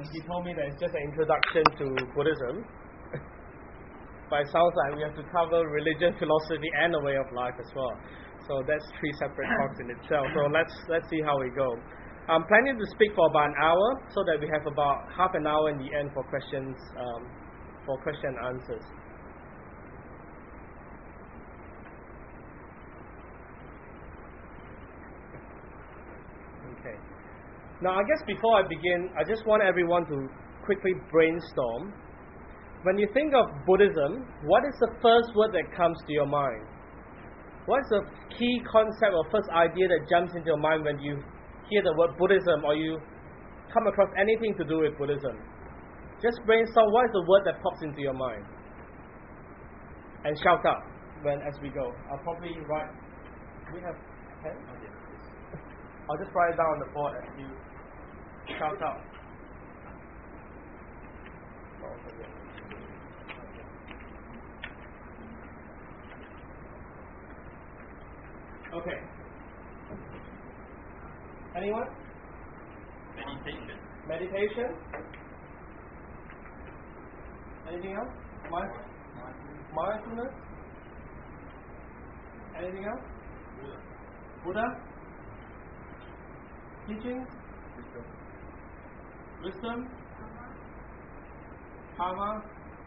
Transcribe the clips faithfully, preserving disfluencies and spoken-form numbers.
and he told me that it's just an introduction to Buddhism. But it sounds like we have to cover religion, philosophy, and a way of life as well. So that's three separate talks in itself. So let's let's see how we go. I'm planning to speak for about an hour, so that we have about half an hour in the end for questions, um, for question and answers. Okay. Now, I guess before I begin, I just want everyone to quickly brainstorm. When you think of Buddhism, what is the first word that comes to your mind? What's the key concept or first idea that jumps into your mind when you hear the word Buddhism or you come across anything to do with Buddhism? Just brainstorm what is the word that pops into your mind. And shout out when as we go. I'll probably write. Do we have pen? I'll just write it down on the board as you shout out. Okay. Anyone? Meditation. Meditation? Anything else? Mind- mindfulness? Anything else? Buddha? Buddha? Teachings? Wisdom? Wisdom? Karma?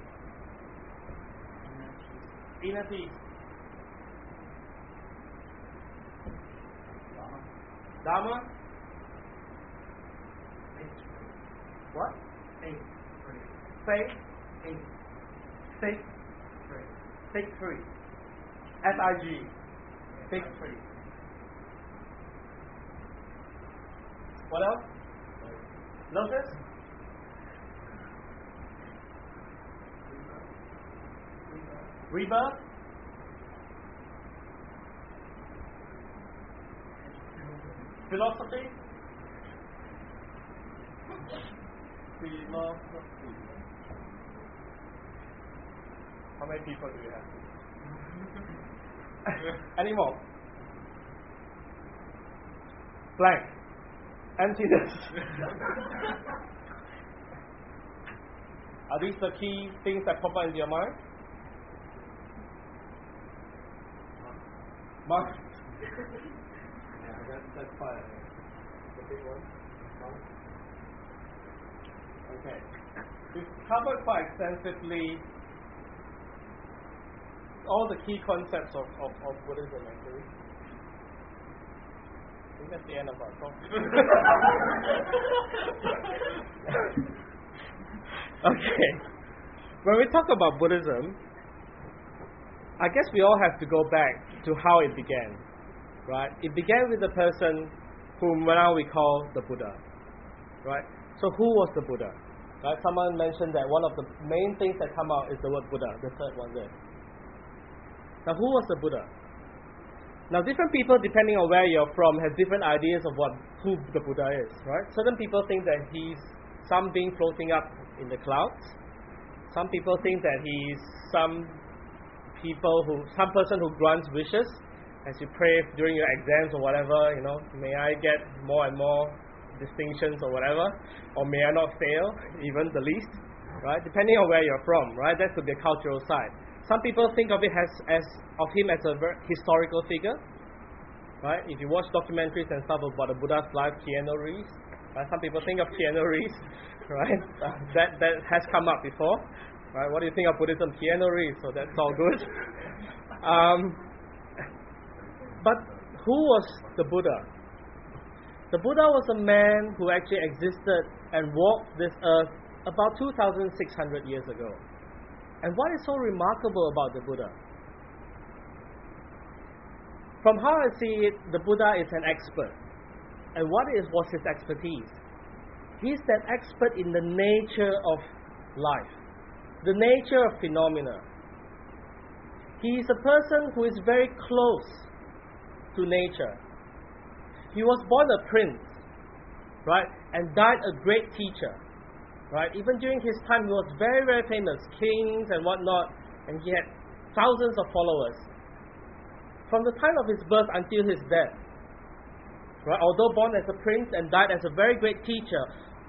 Inner peace? Dharma? What? Faith. Faith? Faith. Faith? Faith. Faith free. F I G. Faith free. What else? Lotus? Rebirth? Philosophy? Philosophy. How many people do you have? Any more? Blank. Emptiness. Are these the key things that pop up into your mind? Mark? Yeah, that's, that's fine. The big one. Okay. We've covered quite extensively all the key concepts of, of, of Buddhism, actually. I think that's the end of our talk. Okay. When we talk about Buddhism, I guess we all have to go back to how it began. Right? It began with a person whom now we call the Buddha. Right? So who was the Buddha? Right? Someone mentioned that one of the main things that come out is the word Buddha, the third one there. Now who was the Buddha? Now different people, depending on where you're from, have different ideas of what who the Buddha is. Right? Certain people think that he's some being floating up in the clouds. Some people think that he's some people who, some person who grants wishes. As you pray during your exams or whatever, you know, may I get more and more distinctions or whatever, or may I not fail, even the least, right? Depending on where you're from, right? That could be a cultural side. Some people think of it as, as of him as a very historical figure, right? If you watch documentaries and stuff about the Buddha's life, Keanu Reeves, right? Some people think of Keanu Reeves, right? Uh, that that has come up before, right? What do you think of Buddhism? Keanu Reeves, so that's all good. Um, But who was the Buddha? The Buddha was a man who actually existed and walked this earth about two thousand six hundred years ago. And what is so remarkable about the Buddha? From how I see it, the Buddha is an expert. And what is was his expertise? He's that expert in the nature of life, the nature of phenomena. He is a person who is very close to nature. He was born a prince, right, and died a great teacher, right. Even during his time, he was very, very famous, kings and whatnot, and he had thousands of followers. From the time of his birth until his death, right, although born as a prince and died as a very great teacher,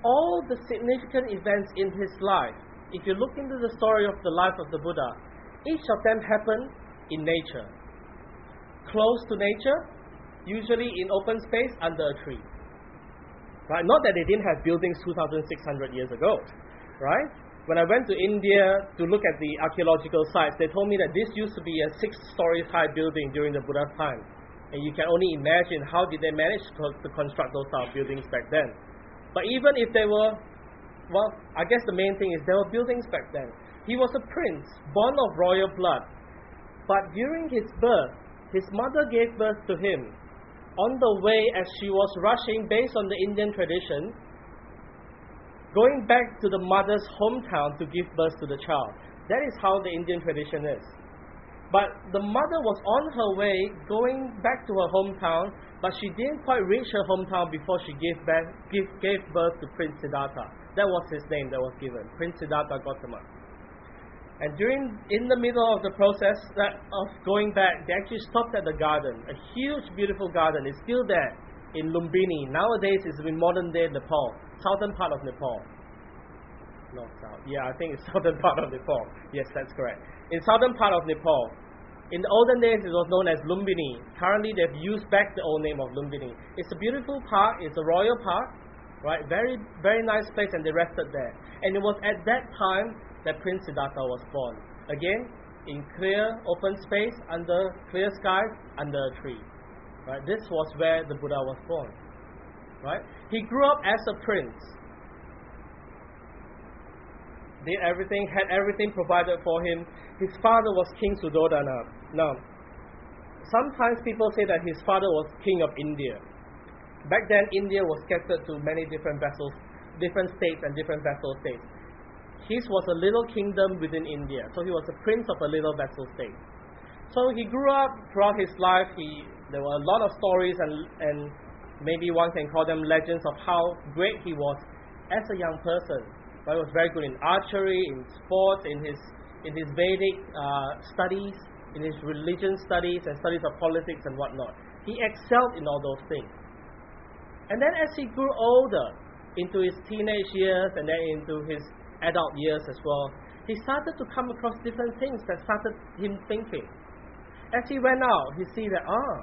all the significant events in his life, if you look into the story of the life of the Buddha, each of them happened in nature. Close to nature, usually in open space under a tree. Right? Not that they didn't have buildings two thousand six hundred years ago. Right? When I went to India to look at the archaeological sites, they told me that this used to be a six-story high building during the Buddha's time. And you can only imagine how did they manage to, to construct those type of buildings back then. But even if they were, well, I guess the main thing is there were buildings back then. He was a prince, born of royal blood. But during his birth, his mother gave birth to him. On the way, as she was rushing, based on the Indian tradition, going back to the mother's hometown to give birth to the child. That is how the Indian tradition is. But the mother was on her way, going back to her hometown, but she didn't quite reach her hometown before she gave, back, give, gave birth to Prince Siddhartha. That was his name that was given, Prince Siddhartha Gautama. And during, in the middle of the process that, of going back, they actually stopped at the garden. A huge, beautiful garden is still there in Lumbini. Nowadays, it's in modern-day Nepal, southern part of Nepal. Not south. Yeah, I think it's southern part of Nepal. Yes, that's correct. In southern part of Nepal. In the olden days, it was known as Lumbini. Currently, they've used back the old name of Lumbini. It's a beautiful park. It's a royal park, right? Very, very nice place, and they rested there. And it was at that time that Prince Siddhartha was born. Again, in clear, open space, under clear skies, under a tree. Right? This was where the Buddha was born. Right? He grew up as a prince. Did everything, had everything provided for him. His father was King Suddhodana. Now, sometimes people say that his father was King of India. Back then, India was scattered to many different vassals, different states and different vassal states. His was a little kingdom within India, so he was a prince of a little vassal state. So he grew up throughout his life. He, there were a lot of stories and, and maybe one can call them legends of how great he was as a young person. But he was very good in archery, in sports, in his, in his Vedic uh, studies, in his religion studies and studies of politics and whatnot. He excelled in all those things. And then as he grew older, into his teenage years and then into his adult years as well, he started to come across different things that started him thinking. As he went out, he see that, ah,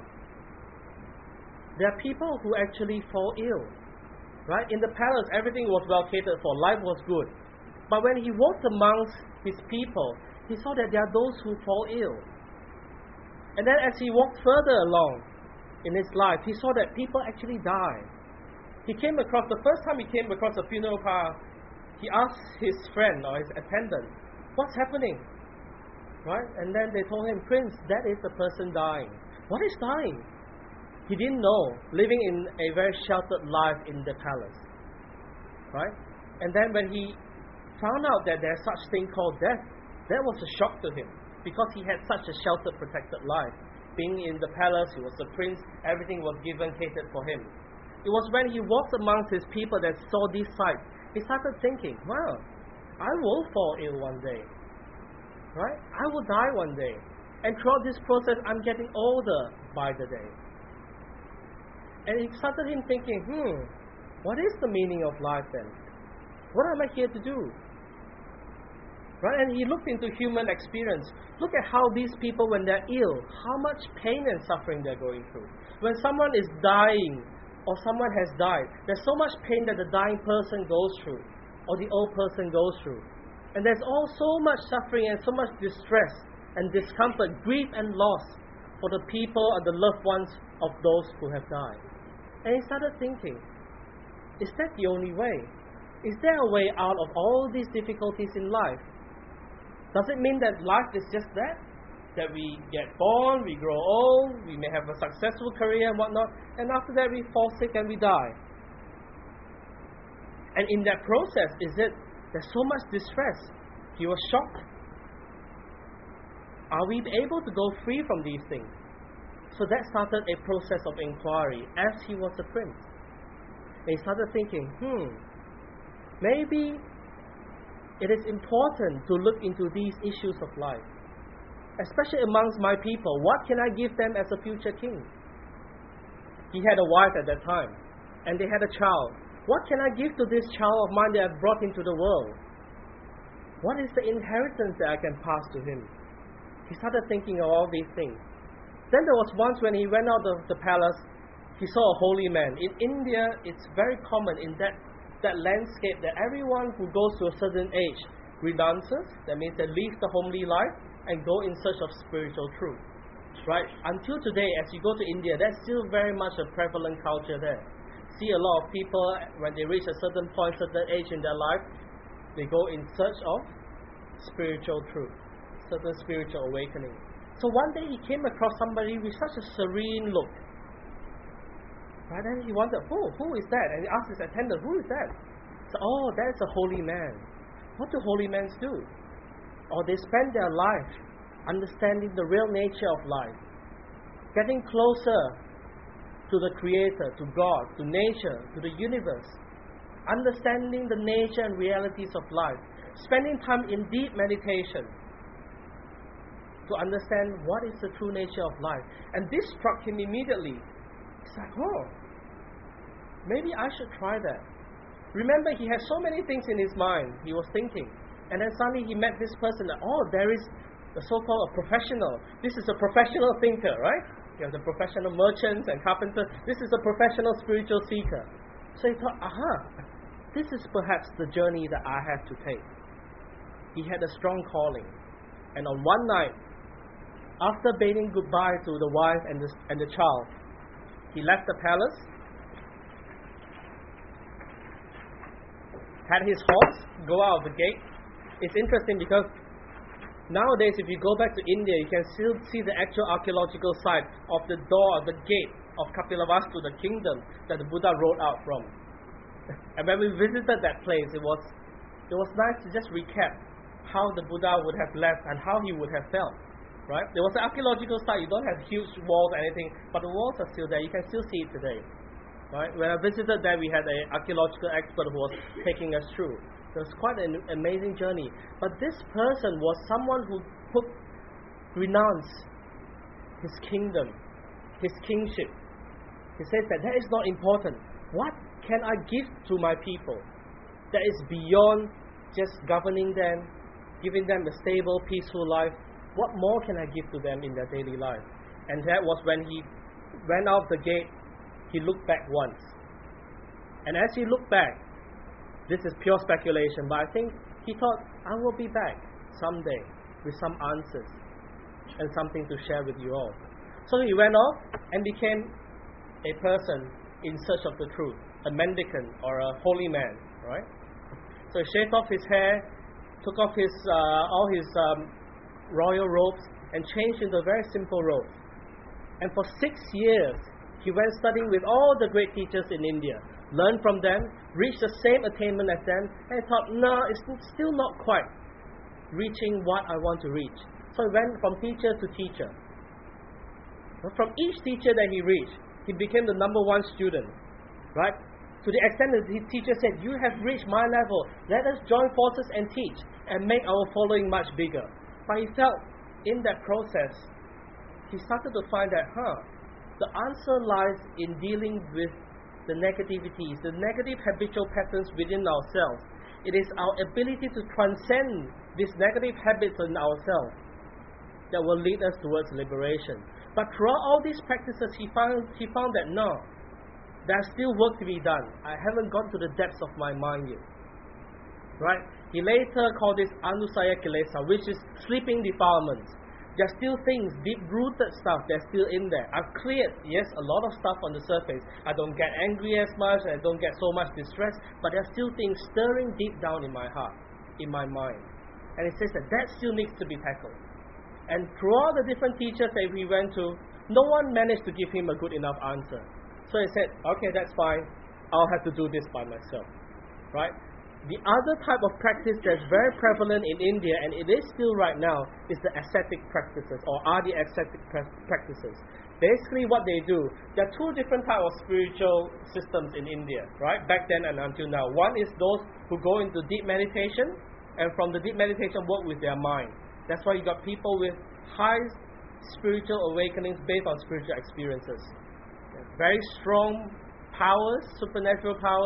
there are people who actually fall ill. Right? In the palace, everything was well catered for. Life was good. But when he walked amongst his people, he saw that there are those who fall ill. And then as he walked further along in his life, he saw that people actually die. He came across, the first time he came across a funeral pyre, he asked his friend or his attendant, what's happening? Right? And then they told him, Prince, that is the person dying. What is dying? He didn't know, living in a very sheltered life in the palace. Right? And then when he found out that there's such thing called death, that was a shock to him, because he had such a sheltered, protected life. Being in the palace, he was a prince, everything was given, catered for him. It was when he walked amongst his people that saw these sights, he started thinking, wow, I will fall ill one day. Right? I will die one day. And throughout this process, I'm getting older by the day. And it started him thinking, hmm, what is the meaning of life then? What am I here to do? Right? And he looked into human experience. Look at how these people, when they're ill, how much pain and suffering they're going through. When someone is dying, or someone has died, there's so much pain that the dying person goes through, or the old person goes through. And there's all so much suffering and so much distress and discomfort, grief and loss for the people and the loved ones of those who have died. And he started thinking, is that the only way? Is there a way out of all these difficulties in life? Does it mean that life is just that? That we get born, we grow old, we may have a successful career and whatnot, and after that we fall sick and we die. And in that process, is it, there's so much distress. He was shocked. Are we able to go free from these things? So that started a process of inquiry as he was a prince. And he started thinking, hmm, maybe it is important to look into these issues of life. Especially amongst my people, what can I give them as a future king? He had a wife at that time, and they had a child. What can I give to this child of mine that I've brought into the world? What is the inheritance that I can pass to him? He started thinking of all these things. Then there was once when he went out of the palace, he saw a holy man. In India, it's very common in that, that landscape that everyone who goes to a certain age renounces, that means they leave the homely life and go in search of spiritual truth. Right? Until today, as you go to India, that's still very much a prevalent culture there. See a lot of people, when they reach a certain point, certain age in their life, they go in search of spiritual truth, certain spiritual awakening. So one day he came across somebody with such a serene look. Right? Then he wondered, oh, who is that? And he asked his attendant, who is that? So, oh, that's a holy man. What do holy men do? Or they spend their life understanding the real nature of life, getting closer to the Creator, to God, to nature, to the universe, understanding the nature and realities of life, spending time in deep meditation to understand what is the true nature of life. And this struck him immediately. It's like, oh, maybe I should try that. Remember, he had so many things in his mind. He was thinking. And then suddenly he met this person that, oh, there is the so-called a professional. This is a professional thinker, right? You have the professional merchants and carpenters. This is a professional spiritual seeker. So he thought, aha, this is perhaps the journey that I have to take. He had a strong calling. And on one night, after bidding goodbye to the wife and the, and the child, he left the palace, had his horse go out of the gate. It's interesting because nowadays, if you go back to India, you can still see the actual archaeological site of the door, the gate of Kapilavastu, the kingdom that the Buddha rode out from. And when we visited that place, it was it was nice to just recap how the Buddha would have left and how he would have felt. Right? There was an archaeological site. You don't have huge walls or anything, but the walls are still there. You can still see it today. Right? When I visited there, we had an archaeological expert who was taking us through. It was quite an amazing journey. But this person was someone who put, renounced his kingdom, his kingship. He says that that is not important. What can I give to my people that is beyond just governing them, giving them a stable, peaceful life? What more can I give to them in their daily life? And that was when he went out the gate, he looked back once. And as he looked back, this is pure speculation, but I think he thought, I will be back someday with some answers and something to share with you all. So he went off and became a person in search of the truth, a mendicant or a holy man, right? So he shaved off his hair, took off his uh, all his um, royal robes and changed into a very simple robe. And for six years, he went studying with all the great teachers in India, learned from them, reached the same attainment as them, and thought, no, it's still not quite reaching what I want to reach. So he went from teacher to teacher. From each teacher that he reached, he became the number one student, right? To the extent that his teacher said, you have reached my level, let us join forces and teach and make our following much bigger. But he felt in that process, he started to find that, huh, the answer lies in dealing with the negativities, the negative habitual patterns within ourselves. It is our ability to transcend these negative habits in ourselves that will lead us towards liberation. But throughout all these practices, he found, he found that no, there's still work to be done. I haven't gone to the depths of my mind yet. Right? He later called this Anusaya Kilesa, which is sleeping defilements. There's still things, deep-rooted stuff that's still in there. I've cleared, yes, a lot of stuff on the surface. I don't get angry as much, I don't get so much distress, but there's still things stirring deep down in my heart, in my mind. And it says that that still needs to be tackled. And throughout the different teachers that we went to, no one managed to give him a good enough answer. So he said, okay, that's fine. I'll have to do this by myself. Right? The other type of practice that's very prevalent in India, and it is still right now, is the ascetic practices, or are the ascetic practices. Basically what they do, there are two different types of spiritual systems in India, right? Back then and until now. One is those who go into deep meditation, and from the deep meditation work with their mind. That's why you got people with high spiritual awakenings based on spiritual experiences. Very strong powers, supernatural powers,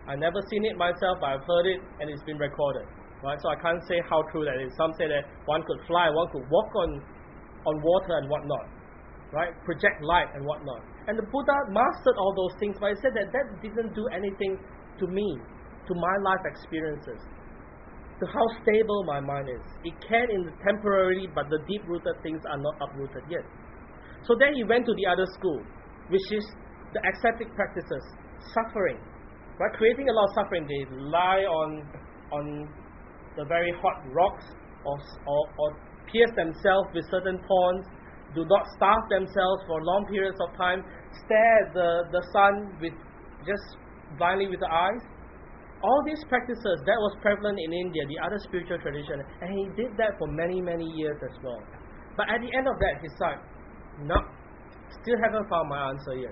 I've never seen it myself, but I've heard it and it's been recorded. Right? So I can't say how true that is. Some say that one could fly, one could walk on, on water and whatnot. Right? Project light and whatnot. And the Buddha mastered all those things, but he said that that didn't do anything to me, to my life experiences, to how stable my mind is. It can in the temporary, but the deep-rooted things are not uprooted yet. So then he went to the other school, which is the ascetic practices, suffering, right? Creating a lot of suffering. They lie on on the very hot rocks, or or, or pierce themselves with certain thorns. Do not starve themselves for long periods of time. Stare at the, the sun with just blindly with the eyes. All these practices, that was prevalent in India, the other spiritual tradition, and he did that for many, many years as well. But at the end of that, he's like, no, still haven't found my answer yet.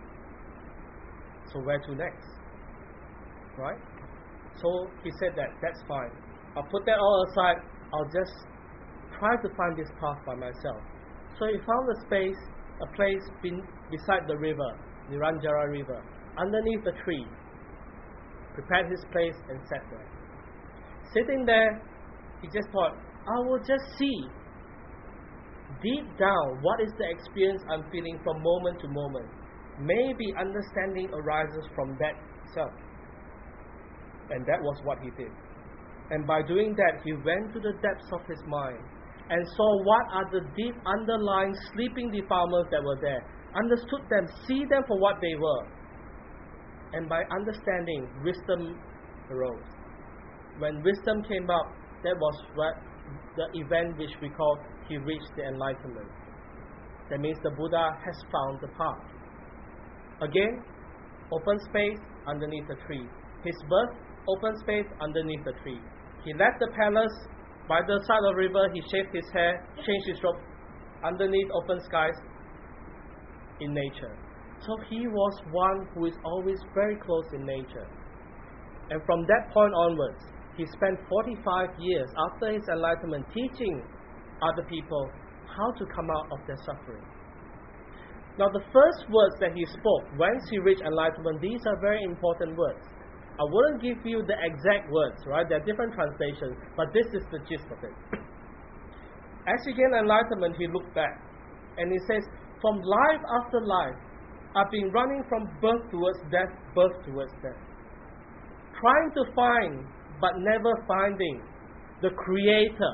So where to next? Right? So he said that, that's fine. I'll put that all aside. I'll just try to find this path by myself. So he found a space, a place be- beside the river, Niranjara river, underneath the tree. Prepared his place and sat there. Sitting there, he just thought, I will just see deep down what is the experience I'm feeling from moment to moment. Maybe understanding arises from that self. And that was what he did. And by doing that, he went to the depths of his mind and saw what are the deep underlying sleeping defilements that were there. Understood them, see them for what they were. And by understanding, wisdom arose. When wisdom came up, that was what the event which we call he reached the enlightenment. That means the Buddha has found the path. Again, open space underneath the tree. His birth, open space underneath the tree. He left the palace by the side of the river. He shaved his hair, changed his robe, underneath open skies in nature. So he was one who is always very close in nature. And from that point onwards, he spent forty-five years after his enlightenment teaching other people how to come out of their suffering. Now the first words that he spoke once he reached enlightenment, these are very important words. I wouldn't give you the exact words, right? There are different translations, but this is the gist of it. As he gained enlightenment, he looked back and he says, from life after life, I've been running from birth towards death, birth towards death. Trying to find, but never finding, the Creator.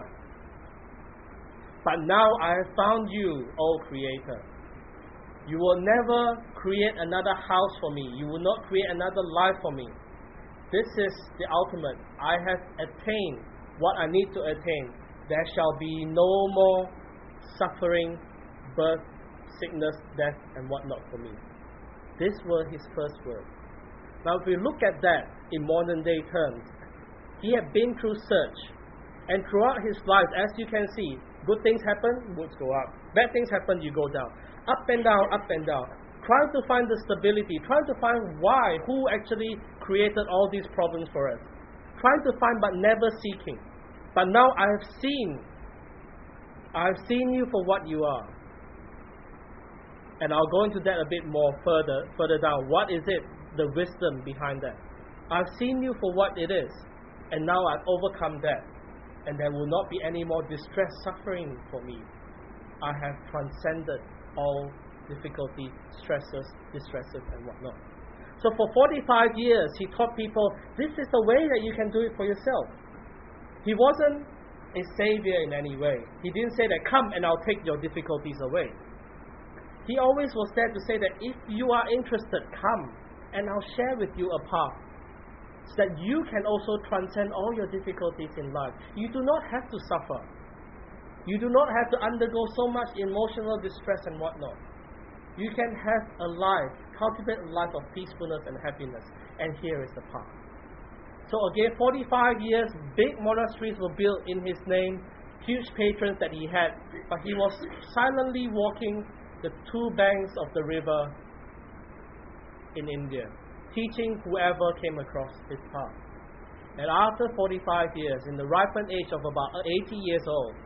But now I have found you, O Creator. You will never create another house for me. You will not create another life for me. This is the ultimate. I have attained what I need to attain. There shall be no more suffering, birth, sickness, death, and whatnot for me. These were his first words. Now, if we look at that in modern day terms, he had been through search, and throughout his life, as you can see, good things happen, moods go up. Bad things happen, you go down. Up and down, up and down. Trying to find the stability, trying to find why, who actually created all these problems for us. Trying to find, but never seeking. But now I have seen, I have seen you for what you are. And I'll go into that a bit more further, further down. What is it, the wisdom behind that? I've seen you for what it is, and now I've overcome that. And there will not be any more distress, suffering for me. I have transcended all difficulty, stresses, distresses, and whatnot. So for forty-five years, he taught people, this is the way that you can do it for yourself. He wasn't a savior in any way. He didn't say that, come and I'll take your difficulties away. He always was there to say that if you are interested, come and I'll share with you a path so that you can also transcend all your difficulties in life. You do not have to suffer. You do not have to undergo so much emotional distress and whatnot. You can have a life, cultivate a life of peacefulness and happiness. And here is the path. So again, forty-five years, big monasteries were built in his name, huge patrons that he had, but he was silently walking the two banks of the river in India, teaching whoever came across his path. And after forty-five years, in the ripened age of about eighty years old,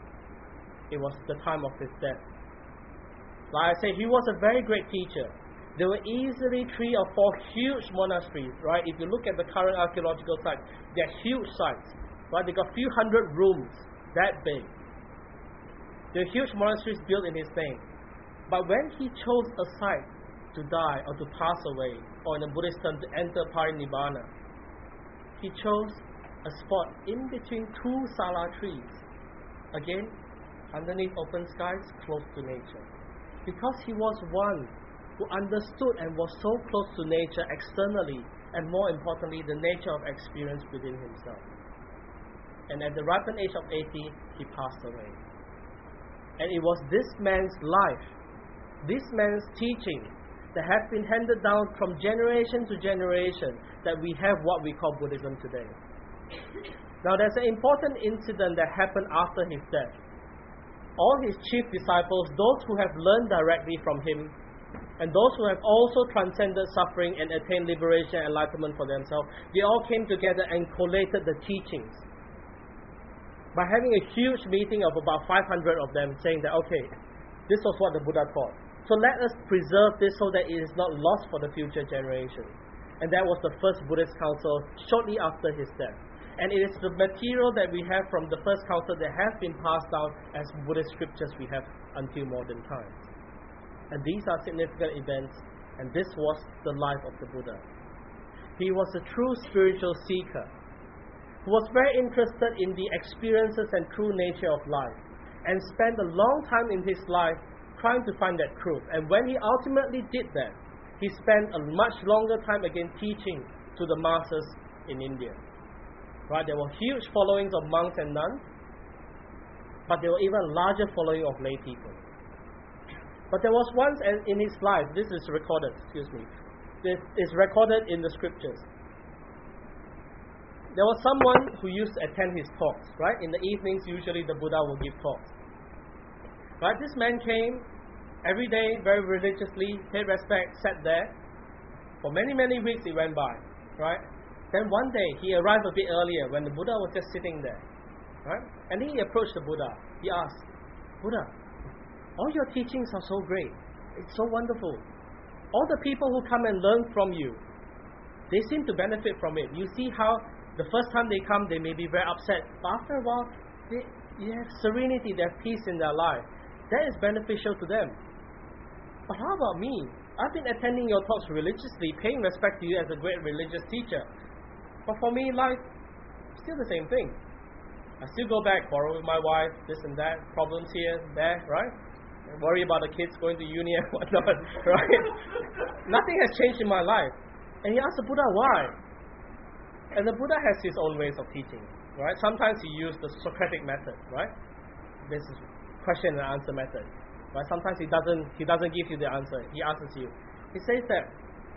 it was the time of his death. Like I say, he was a very great teacher. There were easily three or four huge monasteries, right? If you look at the current archaeological sites, they're huge sites, right? They got a few hundred rooms, that big. There are huge monasteries built in his name. But when he chose a site to die or to pass away, or in a Buddhist term, to enter parinibbana, he chose a spot in between two sala trees. Again, underneath open skies, close to nature. Because he was one who understood and was so close to nature externally, and more importantly, the nature of experience within himself. And at the ripened age of eighty, he passed away. And it was this man's life, this man's teaching, that has been handed down from generation to generation, that we have what we call Buddhism today. Now there's an important incident that happened after his death. All his chief disciples, those who have learned directly from him, and those who have also transcended suffering and attained liberation and enlightenment for themselves, they all came together and collated the teachings. By having a huge meeting of about five hundred of them, saying that, okay, this was what the Buddha taught. So let us preserve this so that it is not lost for the future generation. And that was the first Buddhist council shortly after his death. And it is the material that we have from the first council that has been passed down as Buddhist scriptures we have until modern times. And these are significant events, and this was the life of the Buddha. He was a true spiritual seeker, who was very interested in the experiences and true nature of life, and spent a long time in his life trying to find that truth. And when he ultimately did that, he spent a much longer time again teaching to the masses in India. Right? There were huge followings of monks and nuns, but there were even larger following of lay people. But there was once in his life, this is recorded, excuse me, this is recorded in the scriptures. There was someone who used to attend his talks, right? In the evenings, usually the Buddha will give talks. Right? This man came every day, very religiously, paid respect, sat there. For many, many weeks it went by, right? Then one day, he arrived a bit earlier when the Buddha was just sitting there, right? And then he approached the Buddha. He asked, Buddha, all your teachings are so great. It's so wonderful. All the people who come and learn from you, they seem to benefit from it. You see how the first time they come, they may be very upset. But after a while, they, they have serenity, they have peace in their life. That is beneficial to them. But how about me? I've been attending your talks religiously, paying respect to you as a great religious teacher. But for me, life, still the same thing. I still go back, quarrel with my wife, this and that, problems here, there, right? And worry about the kids going to uni and whatnot, right? Nothing has changed in my life. And he asked the Buddha, why? And the Buddha has his own ways of teaching, right? Sometimes he used the Socratic method, right? This is question and answer method. Right? Sometimes he doesn't he doesn't give you the answer. He answers you. He says that,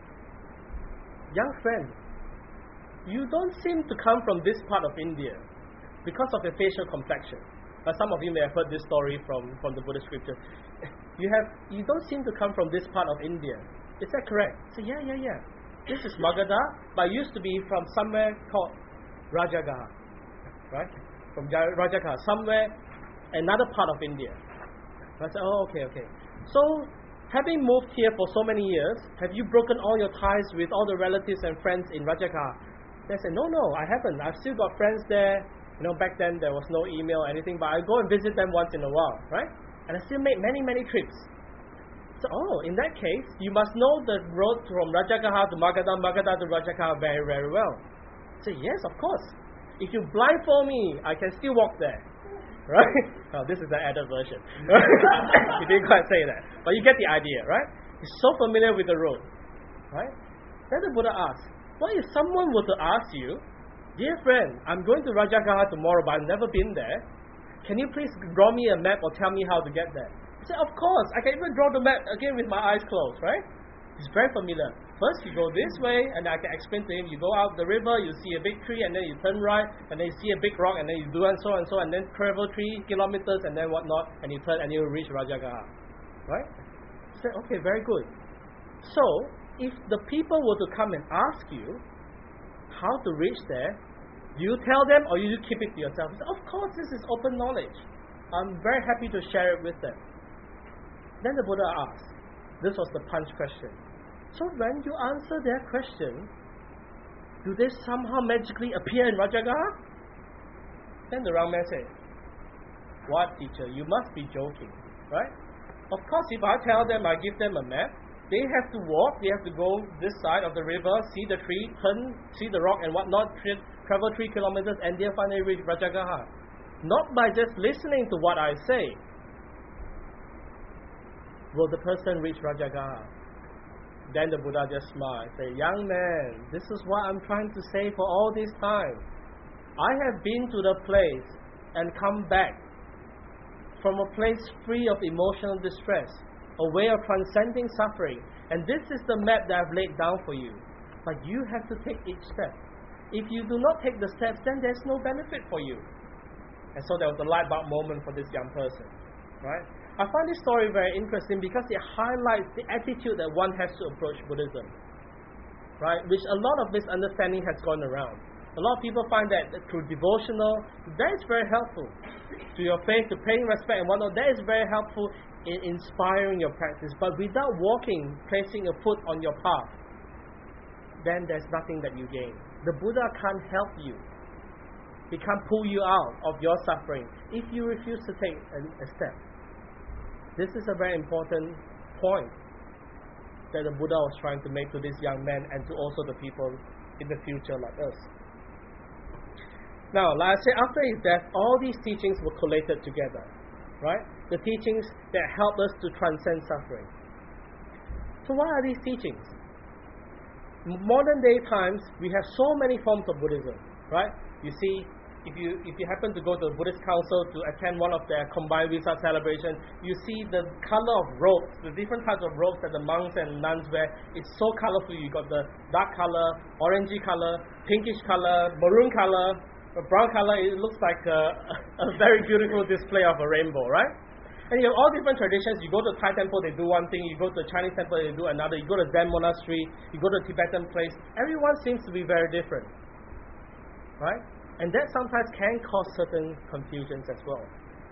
young friend, you don't seem to come from this part of India because of your facial complexion. But some of you may have heard this story from, from the Buddhist scripture. You have you don't seem to come from this part of India. Is that correct? I say, yeah, yeah, yeah. This is Magadha, but I used to be from somewhere called Rajagaha. Right? From Rajagaha, somewhere, another part of India. I said, oh, okay, okay. So, having moved here for so many years, have you broken all your ties with all the relatives and friends in Rajagaha? They said, no, no, I haven't. I've still got friends there. You know, back then there was no email or anything, but I go and visit them once in a while, right? And I still make many, many trips. So, oh, in that case, you must know the road from Rajagaha to Magadha, Magadha to Rajagaha very, very well. I say, yes, of course. If you blindfold me, I can still walk there. Right? Oh, this is the added version. He didn't quite say that. But you get the idea, right? He's so familiar with the road. Right? Then the Buddha asks, what if someone were to ask you, dear friend, I'm going to Rajagaha tomorrow, but I've never been there. Can you please draw me a map or tell me how to get there? I said, of course, I can even draw the map again with my eyes closed, right? He's very familiar. First, you go this way, and I can explain to him, you go out the river, you see a big tree, and then you turn right, and then you see a big rock, and then you do and so and so, and then travel three kilometers, and then whatnot, and you turn, and you reach Rajagaha. Right? I said, okay, very good. So, if the people were to come and ask you how to reach there, do you tell them, or you keep it to yourself? I said, of course, this is open knowledge. I'm very happy to share it with them. Then the Buddha asked, this was the punch question, So when you answer their question, do they somehow magically appear in Rajagaha? Then the wrong man says, what teacher, you must be joking, right? Of course, if I tell them, I give them a map, they have to walk, they have to go this side of the river, see the tree, turn, see the rock and whatnot, tra- travel three kilometers and they'll finally reach Rajagaha. Not by just listening to what I say. Will the person reach Rajagaha? Then the Buddha just smiled and said, young man, this is what I'm trying to say for all this time. I have been to the place and come back from a place free of emotional distress, a way of transcending suffering. And this is the map that I've laid down for you. But you have to take each step. If you do not take the steps, then there's no benefit for you. And so there was a light bulb moment for this young person. Right? I find this story very interesting because it highlights the attitude that one has to approach Buddhism. Right? Which a lot of misunderstanding has gone around. A lot of people find that through devotional, that is very helpful. To your faith, to paying respect and whatnot, that is very helpful in inspiring your practice. But without walking, placing a foot on your path, then there's nothing that you gain. The Buddha can't help you. He can't pull you out of your suffering if you refuse to take a, a step. This is a very important point that the Buddha was trying to make to this young man and to also the people in the future like us. Now, like I said, after his death, all these teachings were collated together, right? The teachings that help us to transcend suffering. So what are these teachings? In modern day times, we have so many forms of Buddhism, right? You see, if you if you happen to go to the Buddhist Council to attend one of their combined Vesak celebrations, you see the color of robes, the different types of robes that the monks and nuns wear. It's so colorful. You got the dark color, orangey color, pinkish color, maroon color, a brown color. It looks like a, a very beautiful display of a rainbow, right? And you have all different traditions. You go to Thai temple, they do one thing. You go to the Chinese temple, they do another. You go to Zen monastery, you go to a Tibetan place. Everyone seems to be very different, right? And that sometimes can cause certain confusions as well.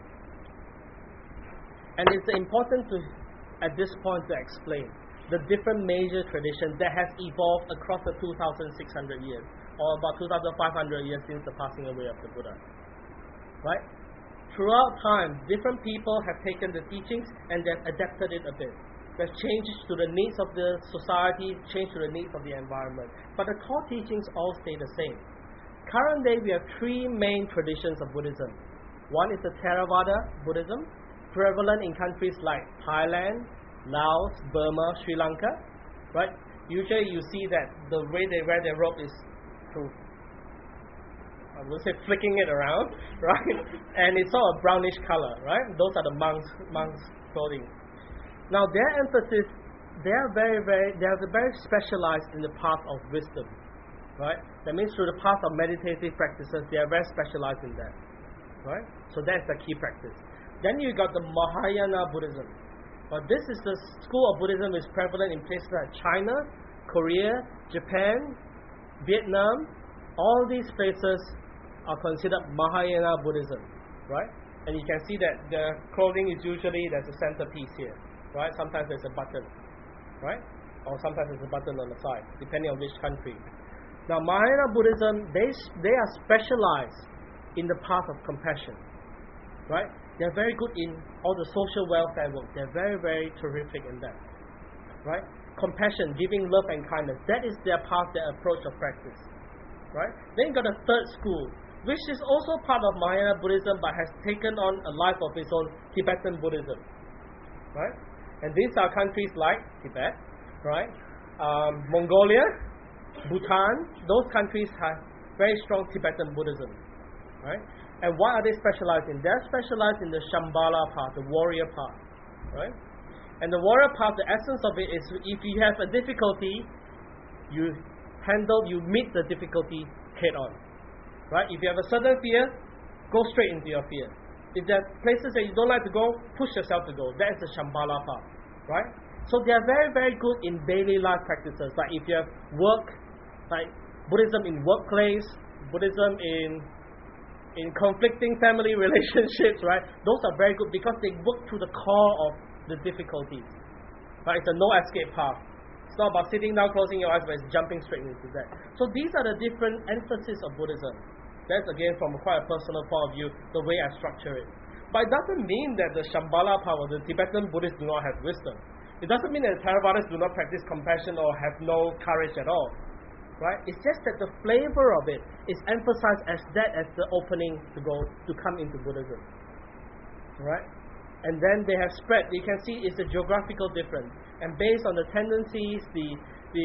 And it's important to, at this point, to explain the different major traditions that has evolved across the two thousand six hundred years, or about two thousand five hundred years since the passing away of the Buddha. Right? Throughout time, different people have taken the teachings and they've adapted it a bit. They've changed to the needs of the society, changed to the needs of the environment. But the core teachings all stay the same. Current day, we have three main traditions of Buddhism. One is the Theravada Buddhism, prevalent in countries like Thailand, Laos, Burma, Sri Lanka. Right? Usually you see that the way they wear their robe is through, I would say, flicking it around, right? And it's all a brownish color, right? Those are the monks' monks' clothing. Now their emphasis, they are very, very, they are very specialized in the path of wisdom, right? That means through the path of meditative practices, they are very specialized in that, right? So that's the key practice. Then you got the Mahayana Buddhism. But this is the school of Buddhism is prevalent in places like China, Korea, Japan, Vietnam. All these places are considered Mahayana Buddhism, right? And you can see that the clothing is usually, there's a centerpiece here, right? Sometimes there's a button, right? Or sometimes there's a button on the side, depending on which country. Now, Mahayana Buddhism, they, they are specialized in the path of compassion, right? They're very good in all the social welfare work. They're very, very terrific in that, right? Compassion, giving love and kindness, that is their path, their approach of practice, right? Then you got a third school, which is also part of Mahayana Buddhism, but has taken on a life of its own, Tibetan Buddhism, right? And these are countries like Tibet, right? Um, Mongolia, Bhutan. Those countries have very strong Tibetan Buddhism, right? And what are they specialized in? They're specialized in the Shambhala path, the warrior path, right? And the warrior path, the essence of it is, if you have a difficulty, you handle, you meet the difficulty head on, right? If you have a certain fear, go straight into your fear. If there are places that you don't like to go, push yourself to go. That is the Shambhala path, right? So they are very, very good in daily life practices. Like if you have work, like Buddhism in workplace, Buddhism in in conflicting family relationships, right? Those are very good because they work to the core of the difficulties. Right? It's a no escape path. It's not about sitting down, closing your eyes, but it's jumping straight into that. So these are the different emphasis of Buddhism. That's again from quite a personal point of view, the way I structure it. But it doesn't mean that the Shambhala power, the Tibetan Buddhists do not have wisdom. It doesn't mean that the Theravadas do not practice compassion or have no courage at all. Right? It's just that the flavor of it is emphasized as that as the opening to go to come into Buddhism. Right? And then they have spread. You can see it's a geographical difference. And based on the tendencies, the the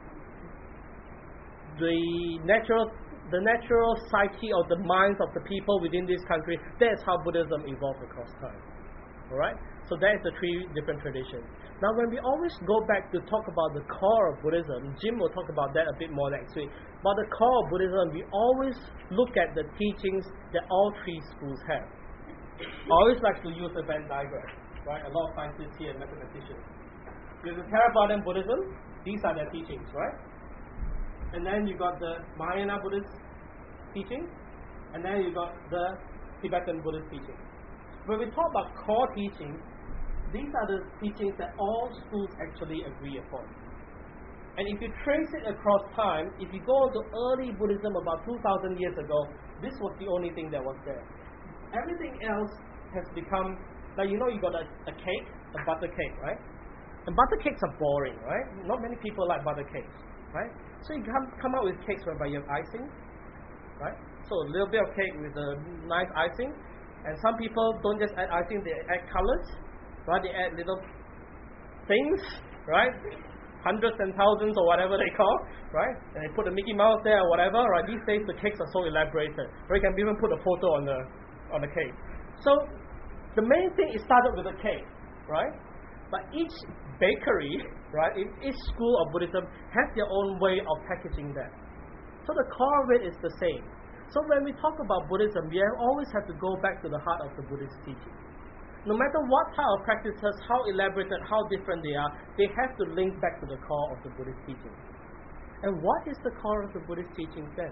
the natural the natural psyche of the minds of the people within this country, that's how Buddhism evolved across time. Alright? So that is the three different traditions. Now when we always go back to talk about the core of Buddhism, Jim will talk about that a bit more next week. But the core of Buddhism, we always look at the teachings that all three schools have. I always like to use a Venn diagram, right? A lot of scientists here and mathematicians. There's the Theravadan Buddhism, these are their teachings, right? And then you got the Mahayana Buddhist teachings, and then you got the Tibetan Buddhist teachings. When we talk about core teachings, these are the teachings that all schools actually agree upon. And if you trace it across time, if you go to early Buddhism about two thousand years ago, this was the only thing that was there. Everything else has become, like you know you got a, a cake, a butter cake, right? And butter cakes are boring, right? Not many people like butter cakes, right? So you come, come out with cakes whereby you have icing, right? So a little bit of cake with a nice icing. And some people don't just add icing, they add colors, right? They add little things, right? Hundreds and thousands or whatever they call, right? And they put a Mickey Mouse there or whatever, right? These days the cakes are so elaborated, where you can even put a photo on the on the cake. So the main thing is started with a cake, right? But each bakery, right, in each school of Buddhism has their own way of packaging that. So the core of it is the same. So when we talk about Buddhism, we always have to go back to the heart of the Buddhist teaching. No matter what type of practices, how elaborated, how different they are, they have to link back to the core of the Buddhist teaching. And what is the core of the Buddhist teaching then?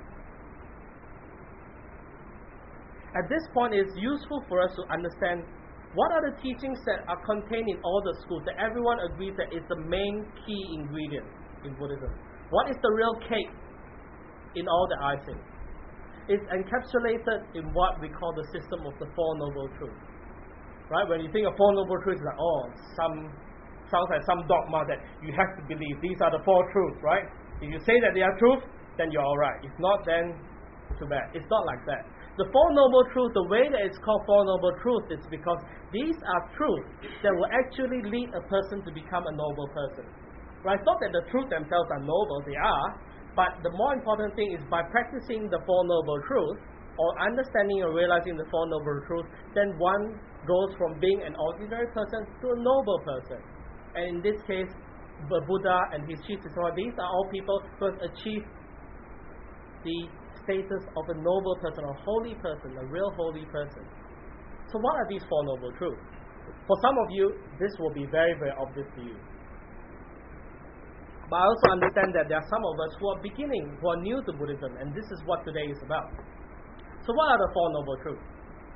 At this point, it's useful for us to understand what are the teachings that are contained in all the schools that everyone agrees that is the main key ingredient in Buddhism. What is the real cake in all the icing? It's encapsulated in what we call the system of the Four Noble Truths. Right? When you think of Four Noble Truths, it's like, oh, some sounds like some dogma that you have to believe. These are the four truths, right? If you say that they are truth, then you're alright. If not, then too bad. It's not like that. The Four Noble Truths, the way that it's called Four Noble Truths is because these are truths that will actually lead a person to become a noble person. Right? It's not that the truths themselves are noble, they are, but the more important thing is by practicing the Four Noble Truths, or understanding or realizing the Four Noble Truths, then one goes from being an ordinary person to a noble person. And in this case, the Buddha and his chief disciples, these are all people who have achieved the status of a noble person, a holy person, a real holy person. So what are these Four Noble Truths? For some of you, this will be very, very obvious to you. But I also understand that there are some of us who are beginning, who are new to Buddhism, and this is what today is about. So what are the Four Noble Truths?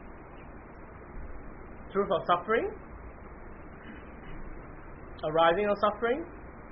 Truth of suffering, arising of suffering,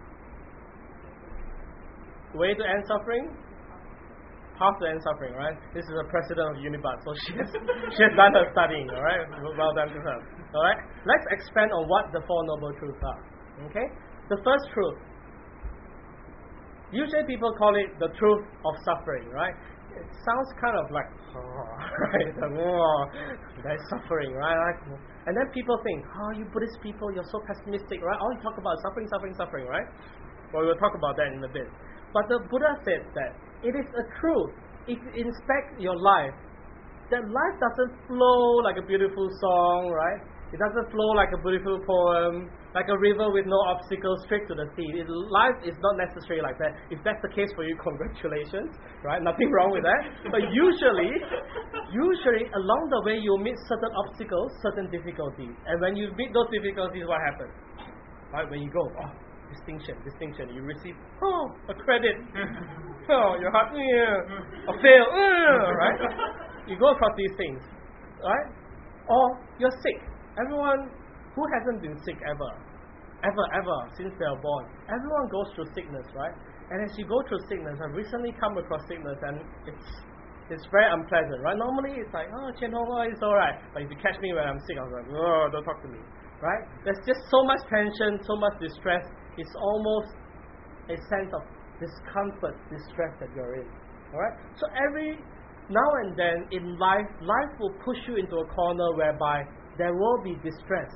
way to end suffering, path to end suffering, right? This is a president of Unibud, so she has, she has done her studying, alright? Well done to her. Alright? Let's expand on what the Four Noble Truths are. Okay? The first truth. Usually people call it the truth of suffering, right? It sounds kind of like, oh, right? Like, oh, there's suffering, right? And then people think, oh, you Buddhist people, you're so pessimistic, right? All you talk about is suffering, suffering, suffering, right? Well, we'll talk about that in a bit. But the Buddha said that it is a truth, if you inspect your life, that life doesn't flow like a beautiful song, right? It doesn't flow like a beautiful poem, like a river with no obstacles straight to the sea. It, life is not necessarily like that. If that's the case for you, congratulations, right? Nothing wrong with that. But usually, usually along the way you'll meet certain obstacles, certain difficulties. And when you meet those difficulties, what happens? Right? When you go, oh, distinction, distinction, you receive, oh, a credit. Oh, your heart, yeah, a fail, uh, right? You go across these things, right? Or you're sick. Everyone who hasn't been sick ever, ever, ever, since they were born. Everyone goes through sickness, right? And as you go through sickness, I've recently come across sickness, and it's it's very unpleasant, right? Normally, it's like, oh, Chen Hong, oh, it's alright. But if you catch me when I'm sick, I'm like, oh, don't talk to me, right? There's just so much tension, so much distress. It's almost a sense of discomfort, distress that you're in, alright? So every now and then in life, life will push you into a corner whereby there will be distress.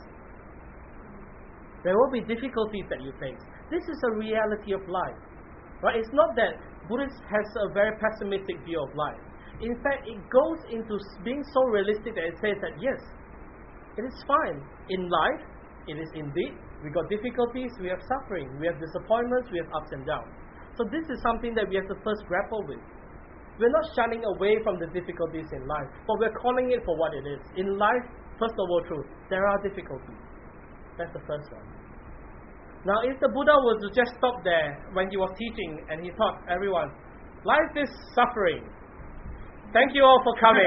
There will be difficulties that you face. This is a reality of life. Right? It's not that Buddhist has a very pessimistic view of life. In fact, it goes into being so realistic that it says that yes, it is fine. In life, it is indeed. We got difficulties, we have suffering, we have disappointments, we have ups and downs. So this is something that we have to first grapple with. We're not shunning away from the difficulties in life, but we're calling it for what it is. In life, first of all, truth, there are difficulties. That's the first one. Now, if the Buddha was to just stop there when he was teaching and he taught everyone, life is suffering. Thank you all for coming.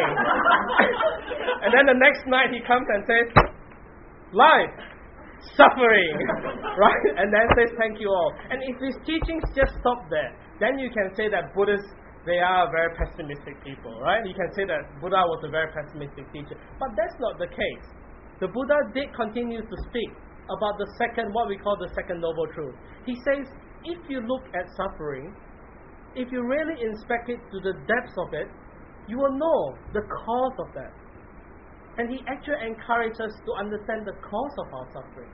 And then the next night he comes and says, life, suffering. Right? And then says, thank you all. And if his teachings just stop there, then you can say that Buddhists, they are very pessimistic people. Right? You can say that Buddha was a very pessimistic teacher. But that's not the case. The Buddha did continue to speak about the second, what we call the second noble truth. He says, if you look at suffering, if you really inspect it to the depths of it, you will know the cause of that. And he actually encourages us to understand the cause of our suffering.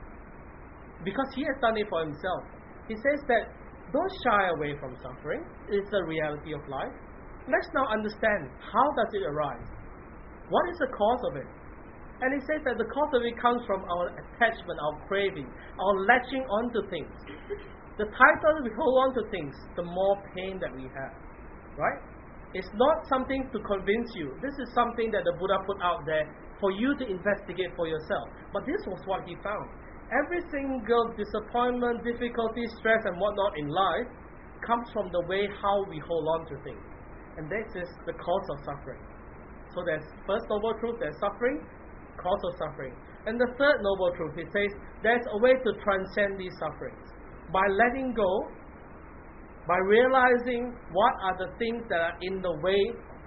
Because he has done it for himself. He says that don't shy away from suffering. It's the reality of life. Let's now understand, how does it arise? What is the cause of it? And he says that the cause of it comes from our attachment, our craving, our latching onto things. The tighter we hold on to things, the more pain that we have. Right? It's not something to convince you. This is something that the Buddha put out there for you to investigate for yourself. But this was what he found. Every single disappointment, difficulty, stress and whatnot in life comes from the way how we hold on to things. And this is the cause of suffering. So there's first noble truth, there's suffering, cause of suffering. And the third noble truth, he says, there's a way to transcend these sufferings. By letting go, by realizing what are the things that are in the way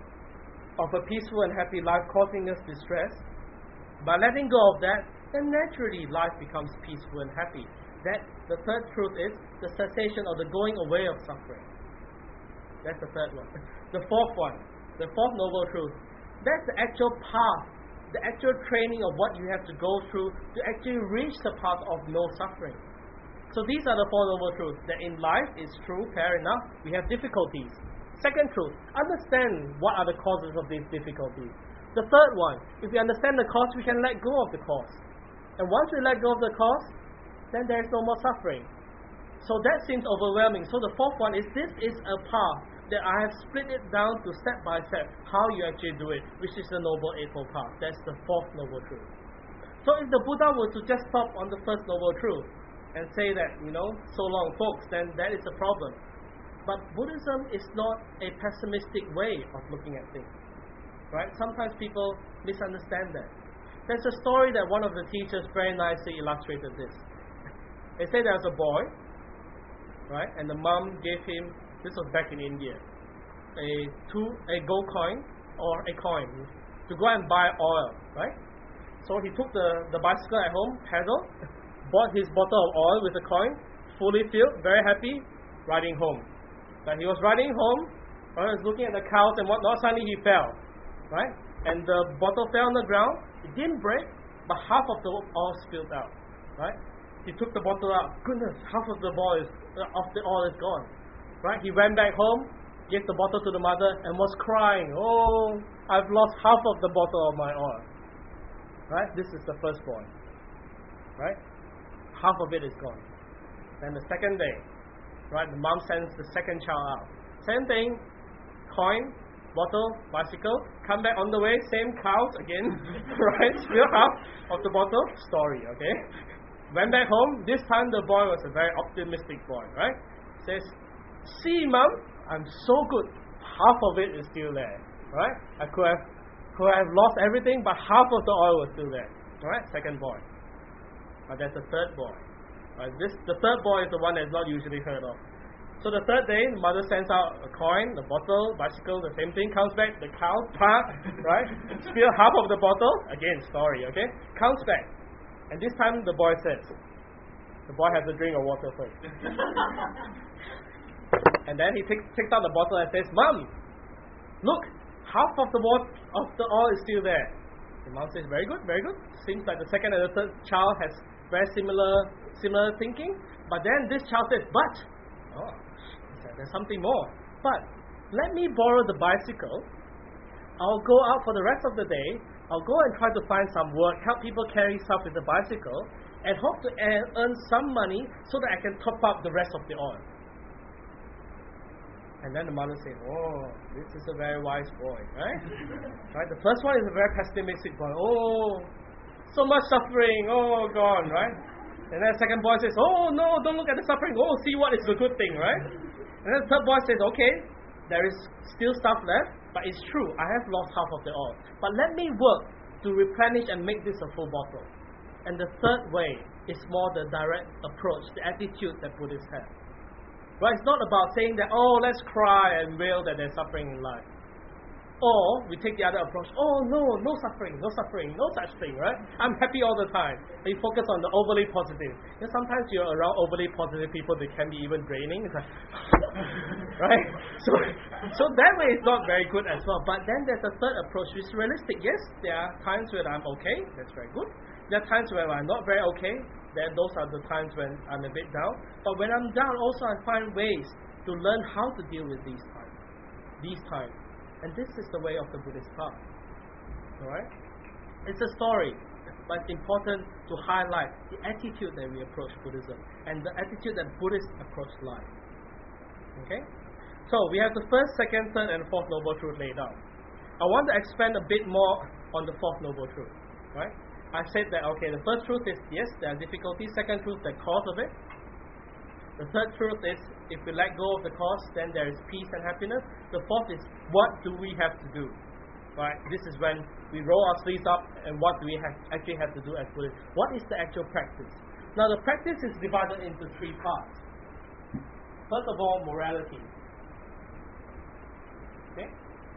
of a peaceful and happy life causing us distress, by letting go of that, then naturally life becomes peaceful and happy. That the third truth is the cessation or the going away of suffering. That's the third one. The fourth one, the fourth noble truth, that's the actual path, the actual training of what you have to go through to actually reach the path of no suffering. So these are the four noble truths. That in life, it's true, fair enough, we have difficulties. Second truth, understand what are the causes of these difficulties. The third one, if we understand the cause, we can let go of the cause. And once we let go of the cause, then there is no more suffering. So that seems overwhelming. So the fourth one is, this is a path that I have split it down to step by step how you actually do it, which is the Noble Eightfold Path. That's the fourth noble truth. So if the Buddha were to just stop on the first noble truth and say that, you know, so long folks, then that is a problem. But Buddhism is not a pessimistic way of looking at things. Right? Sometimes people misunderstand that. There's a story that one of the teachers very nicely illustrated this. They say there was a boy, right, and the mom gave him, this was back in India, a two a gold coin or a coin to go and buy oil, right? So he took the, the bicycle at home, pedaled, bought his bottle of oil with the coin, fully filled, very happy, riding home. But he was riding home, right, he was looking at the cows and whatnot, suddenly he fell, right? And the bottle fell on the ground, it didn't break, but half of the oil spilled out, right? He took the bottle out, goodness, half of the oil is, uh, of the oil is gone. Right? He went back home, gave the bottle to the mother, and was crying, oh, I've lost half of the bottle of my oil. Right? This is the first boy. Right? Half of it is gone. Then the second day, right, the mom sends the second child out. Same thing, coin, bottle, bicycle, come back on the way, same cows again, right? Still half of the bottle, story, okay? Went back home, this time the boy was a very optimistic boy, right? Says, see, mom, I'm so good. Half of it is still there, right? I could have, could have lost everything, but half of the oil was still there, right? Second boy. But there's a third boy. Right? This the third boy is the one that's not usually heard of. So the third day, the mother sends out a coin, the bottle, bicycle, the same thing. Comes back, the cow, part, right? Spill half of the bottle. Again, story, okay? Comes back, and this time the boy says, the boy has a drink of water first, and then he takes takes out the bottle and says, "Mom, look, half of the water of the oil is still there." The mom says, "Very good, very good. Seems like the second and the third child has very similar similar thinking." But then this child says, "But, oh, there's something more. But let me borrow the bicycle. I'll go out for the rest of the day. I'll go and try to find some work, help people carry stuff with the bicycle, and hope to earn some money so that I can top up the rest of the oil." And then the mother says, "Oh, this is a very wise boy, right? Right? The first one is a very pessimistic boy. Oh, so much suffering. Oh, gone, right? And then the second boy says, "Oh no, don't look at the suffering. Oh, see what is the good thing, right?" And then the third boy says, "Okay, there is still stuff left, but it's true, I have lost half of the oil. But let me work to replenish and make this a full bottle." And the third way is more the direct approach, the attitude that Buddhists have. Right? It's not about saying that, "Oh, let's cry and wail that there's suffering in life." Or we take the other approach, "Oh no, no suffering, no suffering, no such thing," right? I'm happy all the time. And you focus on the overly positive. And sometimes you're around overly positive people, they can be even draining. It's like, right? So, so that way is not very good as well. But then there's a third approach which is realistic. Yes, there are times when I'm okay, that's very good. There are times when I'm not very okay, then those are the times when I'm a bit down. But when I'm down also I find ways to learn how to deal with these times. These times. And this is the way of the Buddhist path. Alright? It's a story, but it's important to highlight the attitude that we approach Buddhism and the attitude that Buddhists approach life. Okay? So we have the first, second, third, and fourth noble truth laid out. I want to expand a bit more on the fourth noble truth. Right? I said that, okay, the first truth is, yes, there are difficulties. Second truth, the cause of it. The third truth is, if we let go of the cause, then there is peace and happiness. The fourth is, what do we have to do? Right? This is when we roll our sleeves up, and what do we have, actually have to do as Buddhists? What is the actual practice? Now, the practice is divided into three parts. First of all, morality. Okay?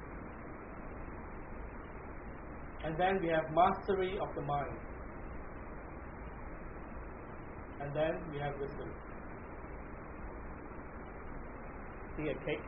And then we have mastery of the mind. And then we have wisdom. See a cake?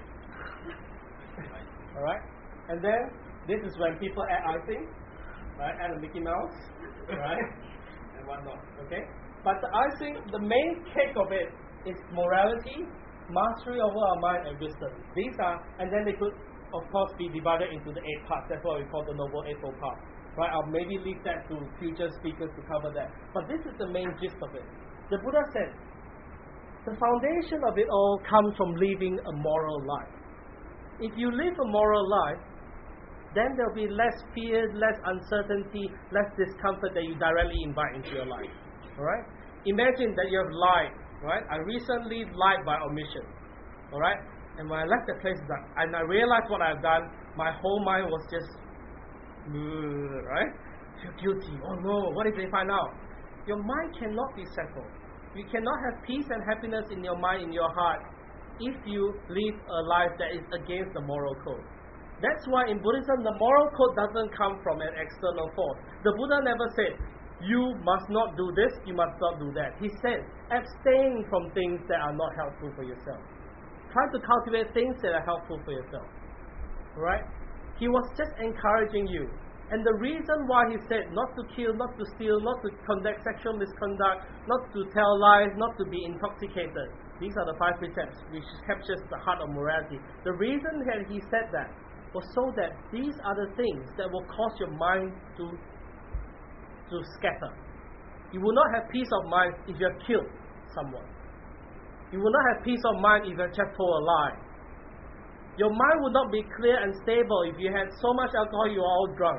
Alright? And then this is when people add icing, right? Add a Mickey Mouse, right? And whatnot. Okay? But the icing, the main cake of it is morality, mastery over our mind, and wisdom. These are, and then they could of course be divided into the eight parts. That's what we call the Noble Eightfold Path. Right? I'll maybe leave that to future speakers to cover that. But this is the main gist of it. The Buddha said, the foundation of it all comes from living a moral life. If you live a moral life, then there'll be less fear, less uncertainty, less discomfort that you directly invite into your life. Alright? Imagine that you have lied, right? I recently lied by omission. Alright? And when I left the place, and I realized what I've done, my whole mind was just, right? Feel guilty. Oh no, what if they find out? Your mind cannot be settled. You cannot have peace and happiness in your mind, in your heart, if you live a life that is against the moral code. That's why in Buddhism, the moral code doesn't come from an external force. The Buddha never said, you must not do this, you must not do that. He said, abstain from things that are not helpful for yourself. Try to cultivate things that are helpful for yourself. Right? He was just encouraging you. And the reason why he said not to kill, not to steal, not to conduct sexual misconduct, not to tell lies, not to be intoxicated. These are the five precepts which captures the heart of morality. The reason that he said that was so that these are the things that will cause your mind to, to scatter. You will not have peace of mind if you have killed someone. You will not have peace of mind if you have just told a lie. Your mind will not be clear and stable if you had so much alcohol you are all drunk.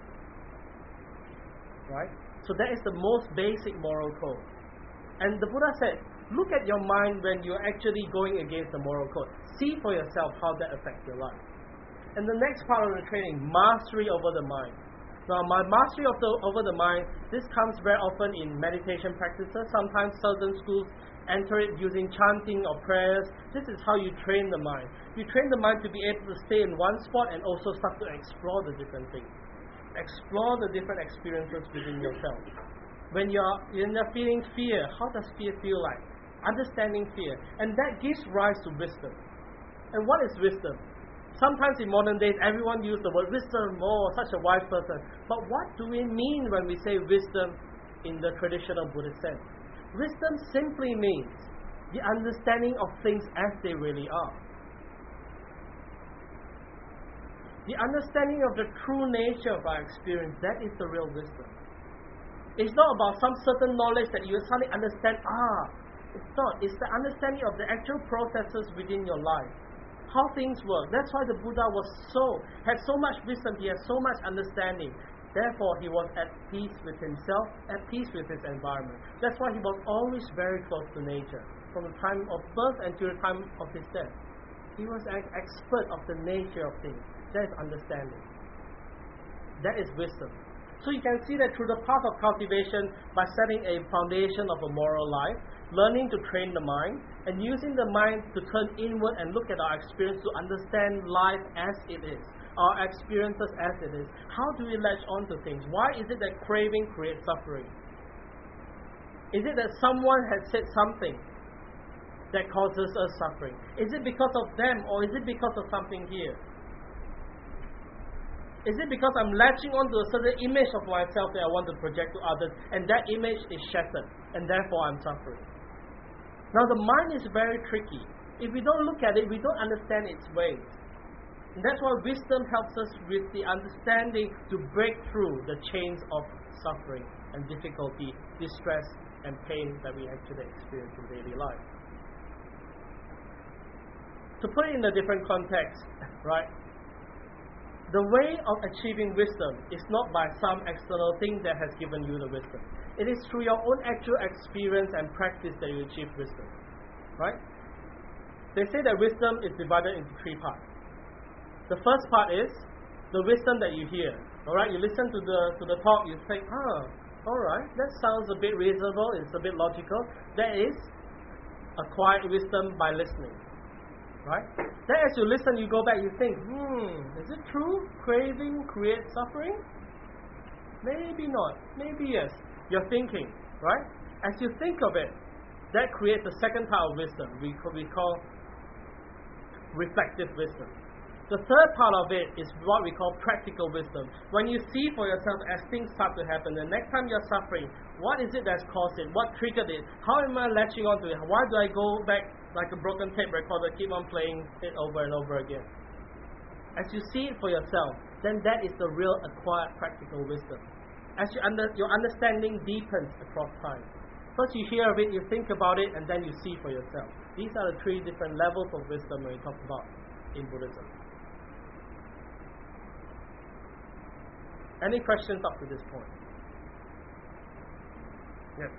Right? So that is the most basic moral code. And the Buddha said, look at your mind when you're actually going against the moral code. See for yourself how that affects your life. And the next part of the training, mastery over the mind. Now, my mastery of the, over the mind, this comes very often in meditation practices. Sometimes certain schools enter it using chanting or prayers. This is how you train the mind. You train the mind to be able to stay in one spot and also start to explore the different things. Explore the different experiences within yourself. When you're, when you're feeling fear, how does fear feel like? Understanding fear. And that gives rise to wisdom. And what is wisdom? Sometimes in modern days, everyone uses the word wisdom, oh, such a wise person. But what do we mean when we say wisdom in the traditional Buddhist sense? Wisdom simply means the understanding of things as they really are. The understanding of the true nature of our experience, that is the real wisdom. It's not about some certain knowledge that you suddenly understand, ah, it's not. It's the understanding of the actual processes within your life. How things work. That's why the Buddha was so, had so much wisdom, he had so much understanding. Therefore, he was at peace with himself, at peace with his environment. That's why he was always very close to nature, from the time of birth until the time of his death. He was an expert of the nature of things. That is understanding. That is wisdom. So you can see that through the path of cultivation, by setting a foundation of a moral life, learning to train the mind, and using the mind to turn inward and look at our experience to understand life as it is, our experiences as it is. How do we latch on to things? Why is it that craving creates suffering? Is it that someone has said something that causes us suffering? Is it because of them, or is it because of something here? Is it because I'm latching onto a certain image of myself that I want to project to others, and that image is shattered, and therefore I'm suffering? Now, the mind is very tricky. If we don't look at it, we don't understand its ways. And that's why wisdom helps us with the understanding to break through the chains of suffering and difficulty, distress, and pain that we actually experience in daily life. To put it in a different context, right? The way of achieving wisdom is not by some external thing that has given you the wisdom. It is through your own actual experience and practice that you achieve wisdom. Right? They say that wisdom is divided into three parts. The first part is the wisdom that you hear. Alright, you listen to the to the talk, you think, ah, alright, that sounds a bit reasonable, it's a bit logical. That is acquired wisdom by listening. Right? Then as you listen, you go back, you think, hmm, is it true? Craving creates suffering? Maybe not. Maybe yes. You're thinking, right? As you think of it, that creates the second part of wisdom. We call, we call reflective wisdom. The third part of it is what we call practical wisdom. When you see for yourself as things start to happen, the next time you're suffering, what is it that's caused it? What triggered it? How am I latching onto it? Why do I go back like a broken tape recorder, keep on playing it over and over again? As you see it for yourself, then that is the real acquired practical wisdom. As you under, your understanding deepens across time. First you hear of it, you think about it, and then you see for yourself. These are the three different levels of wisdom when we talk about in Buddhism. Any questions up to this point? Yes.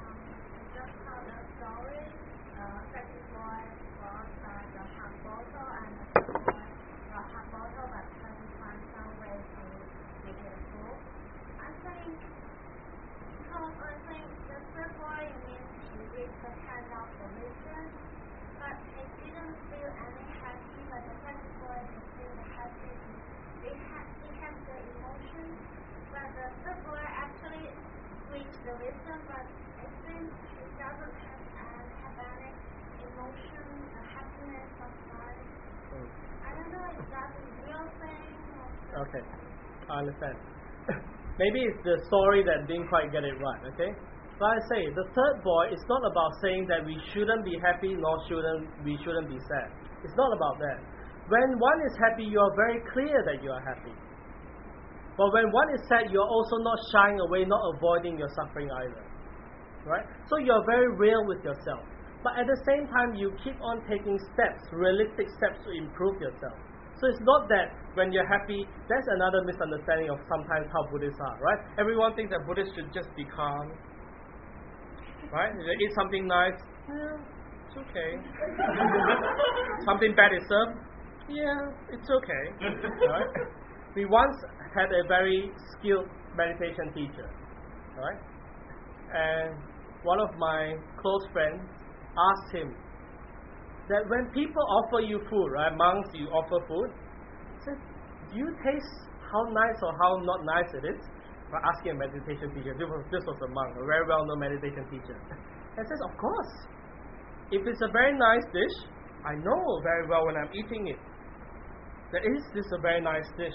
The wisdom, but it seems it doesn't have, uh, have any emotion, uh, happiness of mind. Mm. I don't know if that's a real thing or okay, I understand. Maybe it's the story that didn't quite get it right, okay? But I say, the third boy is not about saying that we shouldn't be happy nor shouldn't we shouldn't be sad. It's not about that. When one is happy, you are very clear that you are happy. But when one is sad, you're also not shying away, not avoiding your suffering either. Right? So you're very real with yourself. But at the same time, you keep on taking steps, realistic steps to improve yourself. So it's not that when you're happy, that's another misunderstanding of sometimes how Buddhists are, right? Everyone thinks that Buddhists should just be calm. Right? They eat something nice, yeah, it's okay. Something bad is served, yeah, it's okay. Right? we once had a very skilled meditation teacher, right? And one of my close friends asked him that when people offer you food, right, monks, you offer food, he said, do you taste how nice or how not nice it is? By asking a meditation teacher. This was, this was a monk, a very well-known meditation teacher. And says, of course, if it's a very nice dish, I know very well when I'm eating it that is this a very nice dish.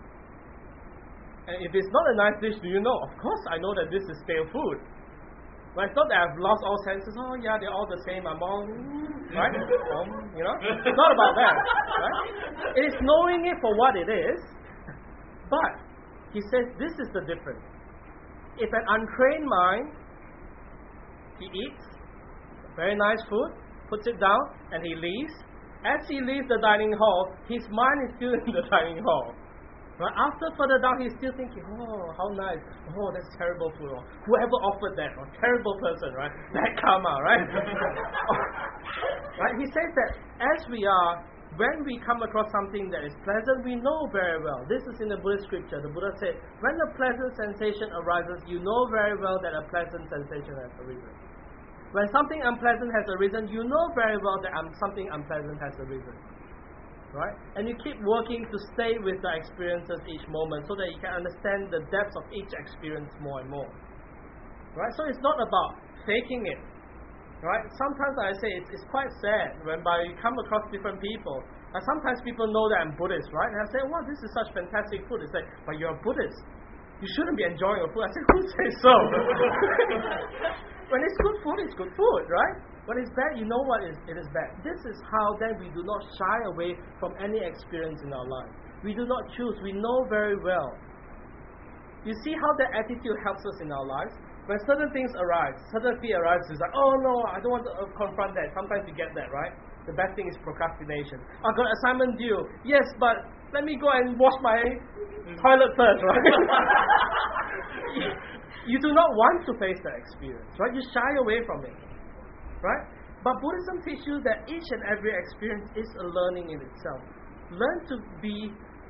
And if it's not a nice dish, do you know? Of course, I know that this is stale food. But it's not that I've lost all senses. Oh yeah, they're all the same. I'm all mm, right. Um, you know, it's not about that. Right? It is knowing it for what it is. But he says this is the difference. If an untrained mind, he eats very nice food, puts it down, and he leaves. As he leaves the dining hall, his mind is still in the dining hall. Right? After further down, he's still thinking, oh, how nice. Oh, that's terrible food. Or, whoever offered that, or terrible person, right? That karma, right? Right? He says that as we are, when we come across something that is pleasant, we know very well. This is in the Buddhist scripture. The Buddha said, when a pleasant sensation arises, you know very well that a pleasant sensation has arisen. When something unpleasant has arisen, you know very well that um, something unpleasant has arisen. Right? And you keep working to stay with the experiences each moment so that you can understand the depths of each experience more and more. Right? So it's not about faking it. Right? Sometimes I say it's, it's quite sad when by you come across different people. And sometimes people know that I'm Buddhist, right? And I say, wow, this is such fantastic food. It's like, but you're a Buddhist. You shouldn't be enjoying your food. I say, who says so? When it's good food, it's good food, right? When it's bad, you know what is, it is bad. This is how then we do not shy away from any experience in our life. We do not choose. We know very well. You see how that attitude helps us in our lives? When certain things arise, certain fear arises, it's like, oh no, I don't want to uh, confront that. Sometimes you get that, right? The best thing is procrastination. I've got assignment due. Yes, but let me go and wash my toilet first, right? You do not want to face that experience, right? You shy away from it, right? But Buddhism teaches you that each and every experience is a learning in itself. Learn to be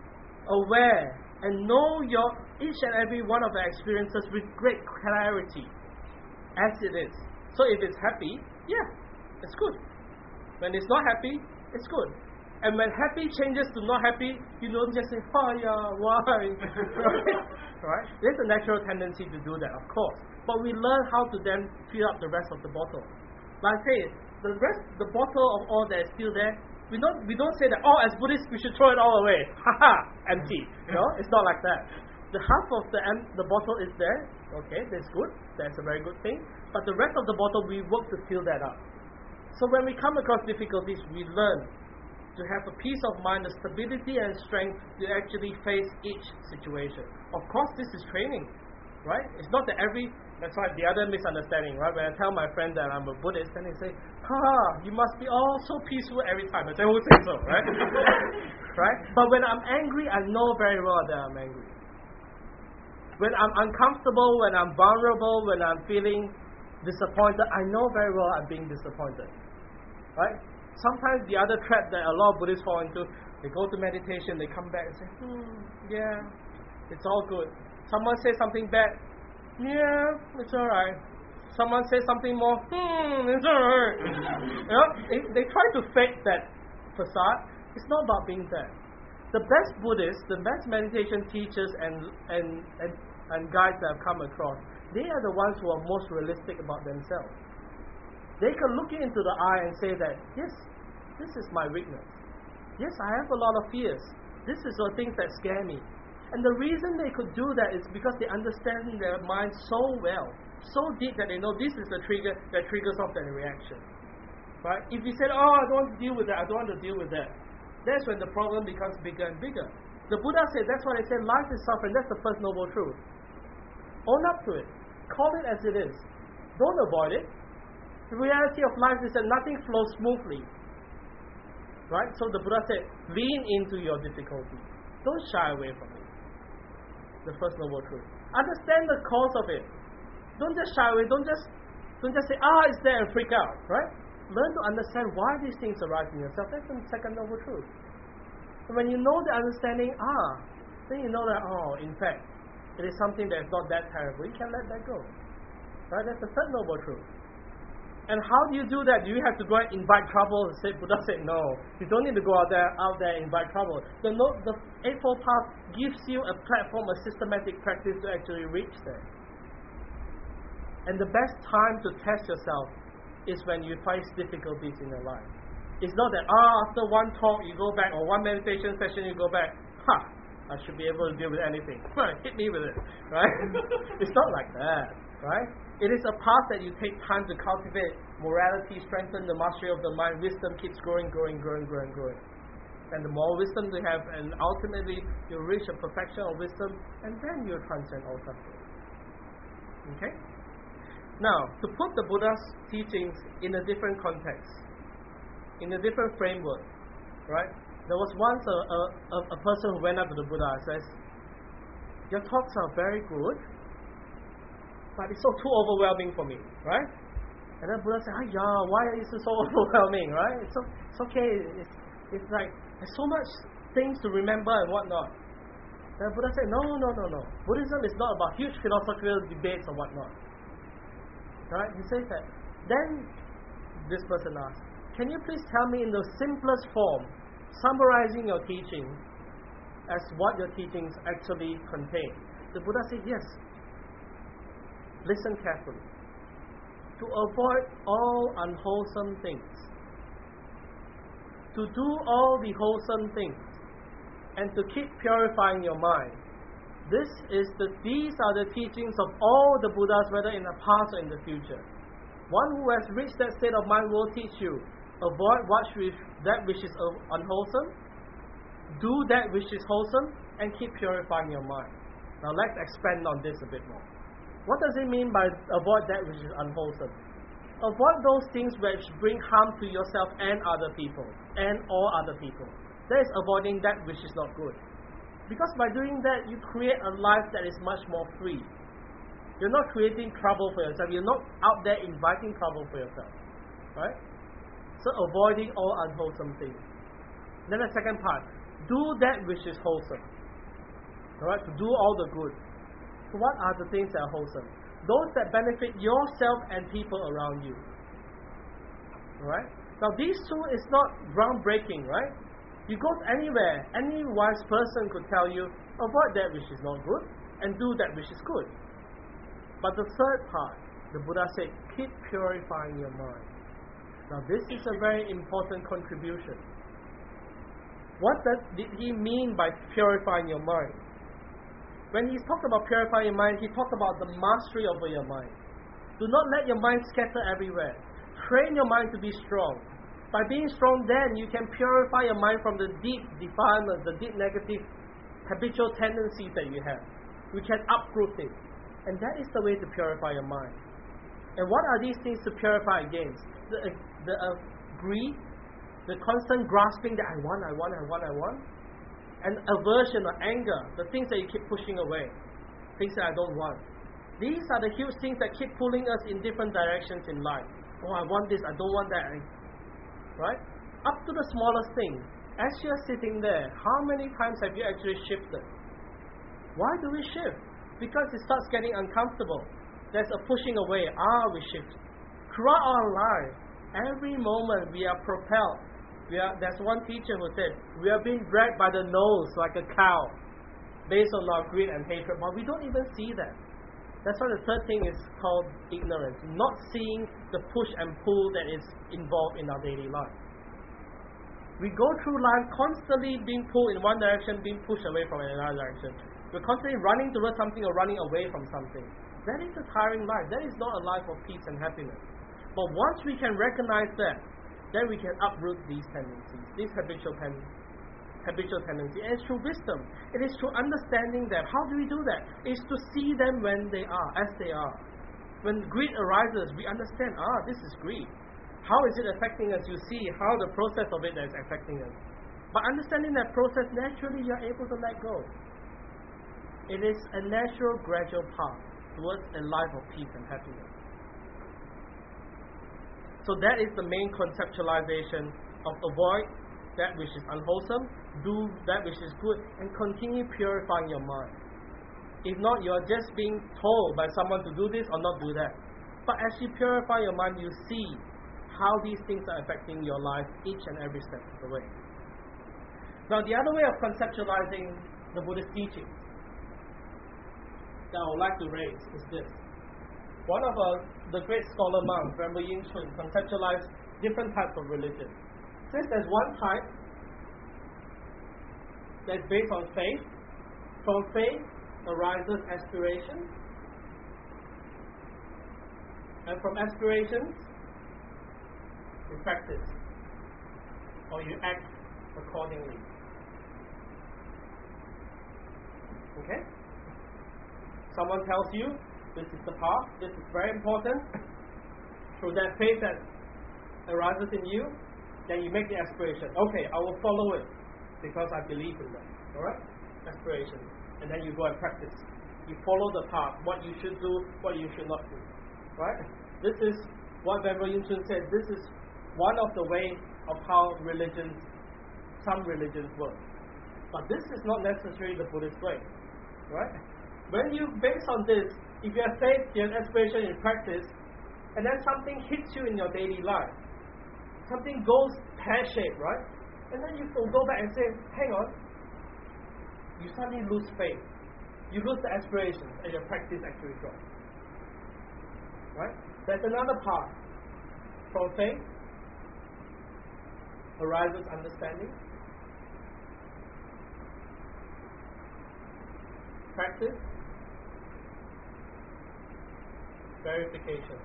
aware and know your each and every one of the experiences with great clarity as it is. So if it's happy, yeah, it's good. When it's not happy, it's good. And when happy changes to not happy, you don't just say, oh yeah, why? Right? Right? There's a natural tendency to do that, of course. But we learn how to then fill up the rest of the bottle. Like I say, the rest, the bottle of all that is still there, we don't we don't say that, oh, as Buddhists, we should throw it all away. Haha, empty. No, it's not like that. The half of the em- the bottle is there. Okay, that's good. That's a very good thing. But the rest of the bottle, we work to fill that up. So when we come across difficulties, we learn to have a peace of mind, the stability and strength to actually face each situation. Of course, this is training, right? It's not that every... That's why the other misunderstanding, right? When I tell my friend that I'm a Buddhist, then they say, ha, you must be all so peaceful every time. I say, who says so, right? Right? But when I'm angry, I know very well that I'm angry. When I'm uncomfortable, when I'm vulnerable, when I'm feeling disappointed, I know very well I'm being disappointed. Right? Sometimes the other trap that a lot of Buddhists fall into, they go to meditation, they come back and say, hmm, yeah, it's all good. Someone says something bad, yeah, it's alright. Someone says something more, hmm, it's alright. You know, they, they try to fake that facade. It's not about being that. The best Buddhists, the best meditation teachers and, and, and, and guides that I've come across, they are the ones who are most realistic about themselves. They can look you into the eye and say that, yes, this is my weakness. Yes, I have a lot of fears. This is the things that scare me. And the reason they could do that is because they understand their mind so well, so deep that they know this is the trigger that triggers off that reaction. Right? If you said, oh, I don't want to deal with that, I don't want to deal with that, that's when the problem becomes bigger and bigger. The Buddha said, that's why they said life is suffering. That's the first noble truth. Own up to it. Call it as it is. Don't avoid it. The reality of life is that nothing flows smoothly. Right? So the Buddha said, lean into your difficulty. Don't shy away from it. The first noble truth. Understand the cause of it. Don't just shy away. Don't just don't just say, ah, it's there and freak out. Right? Learn to understand why these things arise in yourself. That's the second noble truth. And when you know the understanding, ah, then you know that, oh, in fact, it is something that is not that terrible. You can let that go. Right? That's the third noble truth. And how do you do that? Do you have to go and invite trouble? Say, Buddha said, no. You don't need to go out there, out there and invite trouble. The, no, the Eightfold Path gives you a platform, a systematic practice to actually reach there. And the best time to test yourself is when you face difficulties in your life. It's not that, ah, after one talk you go back, or one meditation session you go back, ha, I should be able to deal with anything. Hit me with it, right? It's not like that, right? It is a path that you take time to cultivate morality, strengthen the mastery of the mind. Wisdom keeps growing, growing, growing, growing, growing. And the more wisdom you have, and ultimately you'll reach a perfection of wisdom, and then you'll transcend all suffering. Okay? Now, to put the Buddha's teachings in a different context, in a different framework, right? There was once a, a, a person who went up to the Buddha and says, your talks are very good, but it's so too overwhelming for me, right? And then Buddha said, yeah, why is it so overwhelming, right? It's, so, it's okay, it's, it's like, there's so much things to remember and whatnot. And Buddha said, no, no, no, no. Buddhism is not about huge philosophical debates or whatnot. Right? He says that. Then this person asked, can you please tell me in the simplest form, summarizing your teaching as what your teachings actually contain? The Buddha said, yes. Listen carefully. To avoid all unwholesome things, to do all the wholesome things, and to keep purifying your mind. This is the, these are the teachings of all the Buddhas, whether in the past or in the future. One who has reached that state of mind will teach you, avoid what which, that which is unwholesome, do that which is wholesome, and keep purifying your mind. Now let's expand on this a bit more. What does it mean by avoid that which is unwholesome? Avoid those things which bring harm to yourself and other people, and all other people. That is avoiding that which is not good. Because by doing that, you create a life that is much more free. You're not creating trouble for yourself. You're not out there inviting trouble for yourself. Right? So avoiding all unwholesome things. Then the second part, do that which is wholesome. Alright, to do all the good. So what are the things that are wholesome? Those that benefit yourself and people around you. Alright? Now these two is not groundbreaking, right? You go anywhere, any wise person could tell you, avoid that which is not good and do that which is good. But the third part, the Buddha said, keep purifying your mind. Now this is a very important contribution. What does, did he mean by purifying your mind? When he talked about purifying your mind, he talked about the mastery over your mind. Do not let your mind scatter everywhere. Train your mind to be strong. By being strong, then you can purify your mind from the deep defilements, the deep negative habitual tendencies that you have. We can uproot it. And that is the way to purify your mind. And what are these things to purify against? The, uh, the uh, greed, the constant grasping that I want, I want, I want, I want. And aversion or anger, the things that you keep pushing away, things that I don't want. These are the huge things that keep pulling us in different directions in life. Oh, I want this, I don't want that. Right? Up to the smallest thing. As you're sitting there, how many times have you actually shifted? Why do we shift? Because it starts getting uncomfortable. There's a pushing away. Ah, we shift. Throughout our life, every moment we are propelled. We are, there's one teacher who said, we are being dragged by the nose like a cow based on our greed and hatred, but we don't even see that. That's why the third thing is called ignorance, not seeing the push and pull that is involved in our daily life. We go through life constantly being pulled in one direction, being pushed away from another direction. We're constantly running towards something or running away from something. That is a tiring life. That is not a life of peace and happiness. But once we can recognize that, then we can uproot these tendencies, these habitual, pen, habitual tendencies. And it's through wisdom. It is through understanding them. How do we do that? It's to see them when they are, as they are. When greed arises, we understand, ah, this is greed. How is it affecting us? You see how the process of it is affecting us. By understanding that process, naturally you're able to let go. It is a natural, gradual path towards a life of peace and happiness. So that is the main conceptualization of avoid that which is unwholesome, do that which is good, and continue purifying your mind. If not, you are just being told by someone to do this or not do that. But as you purify your mind, you see how these things are affecting your life each and every step of the way. Now, the other way of conceptualizing the Buddhist teachings that I would like to raise is this. One of uh, the great scholar monks, Venerable Yin Chun, conceptualized different types of religion. Since there's one type that's based on faith, from faith arises aspiration, and from aspirations you practice, or you act accordingly. Okay? Someone tells you this is the path, this is very important. Through that faith that arises in you, then you make the aspiration. Okay, I will follow it because I believe in that. Alright? Aspiration. And then you go and practice. You follow the path, what you should do, what you should not do. Right? This is what Venerable Yin Chun said. This is one of the ways of how religions, some religions work. But this is not necessarily the Buddhist way. Right? When you base on this, if you have faith, you have aspiration, you practice, and then something hits you in your daily life, something goes pear-shaped, right? And then you will go back and say, hang on, you suddenly lose faith. You lose the aspiration, and your practice actually drops. Right? There's another path. From faith arises understanding. Practice. Verification.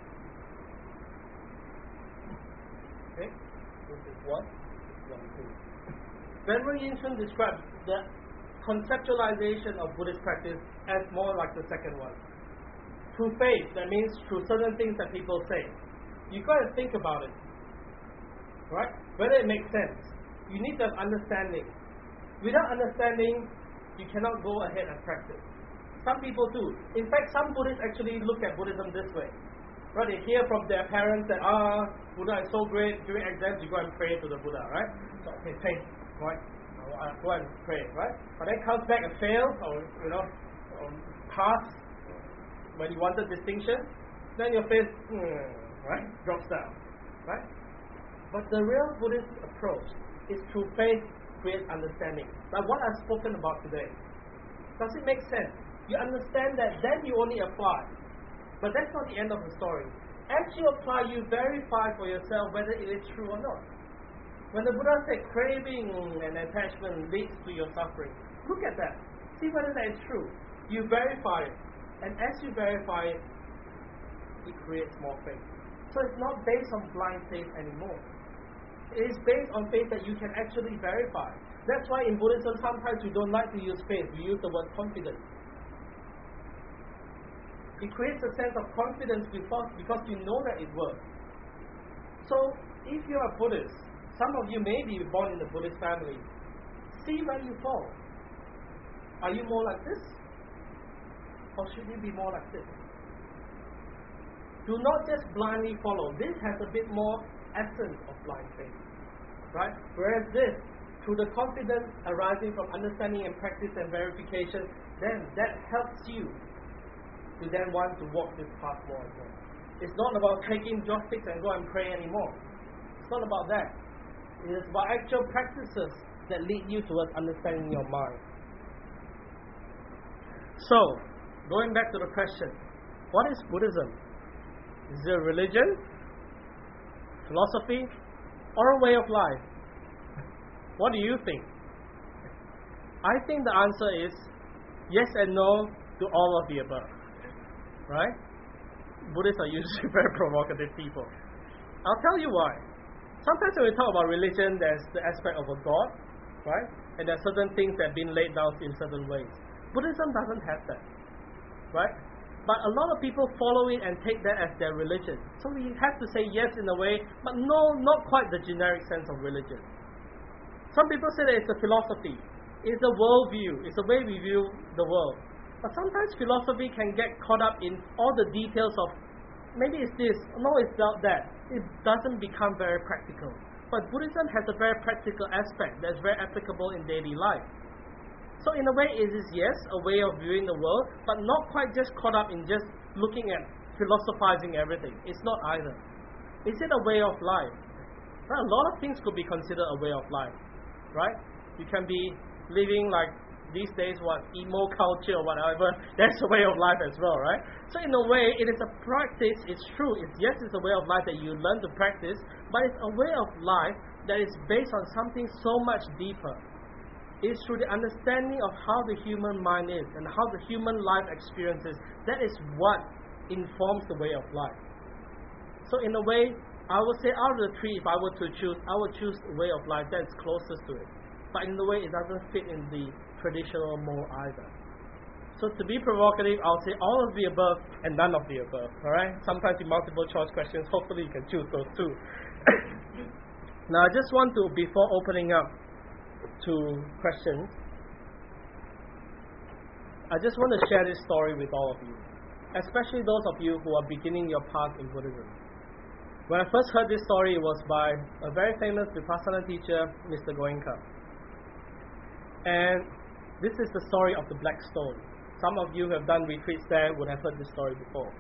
Okay? This is one. This is one, two. Venerable Yin Chun describes the conceptualization of Buddhist practice as more like the second one. Through faith, that means through certain things that people say. You've got to think about it. Right? Whether it makes sense. You need to have understanding. Without understanding, you cannot go ahead and practice. Some people do. In fact, some Buddhists actually look at Buddhism this way. Right? They hear from their parents that, ah, Buddha is so great, during exams you go and pray to the Buddha, right? So, okay, pray, right? Uh, go and pray, right? But then comes back and fails, or, you know, or pass when you wanted distinction, then your faith, hmm, right, drops down, right? But the real Buddhist approach is through faith, create understanding. Like what I've spoken about today. Does it make sense? You understand that, then you only apply. But that's not the end of the story. As you apply, you verify for yourself whether it is true or not. When the Buddha said craving and attachment leads to your suffering, look at that. See whether that is true. You verify it. And as you verify it, it creates more faith. So it's not based on blind faith anymore. It is based on faith that you can actually verify. That's why in Buddhism sometimes we don't like to use faith, we use the word confidence. It creates a sense of confidence because, because you know that it works. So if you are Buddhist, some of you may be born in a Buddhist family, see where you fall. Are you more like this? Or should you be more like this? Do not just blindly follow. This has a bit more essence of blind faith. Right? Whereas this, through the confidence arising from understanding and practice and verification, then that helps you to then want to walk this path more and more. It's not about taking joysticks and go and pray anymore. It's not about that. It is about actual practices that lead you towards understanding your mind. So, going back to the question, what is Buddhism? Is it a religion, philosophy, or a way of life? What do you think? I think the answer is yes and no to all of the above. Right? Buddhists are usually very provocative people. I'll tell you why. Sometimes when we talk about religion, there's the aspect of a God, right? And there are certain things that have been laid down in certain ways. Buddhism doesn't have that, right? But a lot of people follow it and take that as their religion. So we have to say yes in a way, but no, not quite the generic sense of religion. Some people say that it's a philosophy. It's a worldview. It's a way we view the world. But sometimes philosophy can get caught up in all the details of maybe it's this, no, it's not that. It doesn't become very practical. but Buddhism has a very practical aspect that's very applicable in daily life. So in a way, it is, yes, a way of viewing the world, but not quite just caught up in just looking at philosophizing everything. It's not either. Is it a way of life? Right? A lot of things could be considered a way of life, right? You can be living like these days, what, emo culture or whatever, that's a way of life as well, right? So in a way, it is a practice, it's true, it's, yes, it's a way of life that you learn to practice, but it's a way of life that is based on something so much deeper. It's through the understanding of how the human mind is and how the human life experiences. That is what informs the way of life. So in a way, I would say out of the three, if I were to choose, I would choose the way of life that is closest to it. But in the way, it doesn't fit in the traditional mold either. So to be provocative, I'll say all of the above and none of the above. Alright? Sometimes in multiple choice questions, hopefully you can choose those two. Now I just want to, before opening up to questions, I just want to share this story with all of you, especially those of you who are beginning your path in Buddhism. When I first heard this story, it was by a very famous Vipassana teacher, Mister Goenka. And this is the story of the black stone. Some of you who have done retreats there would have heard this story before.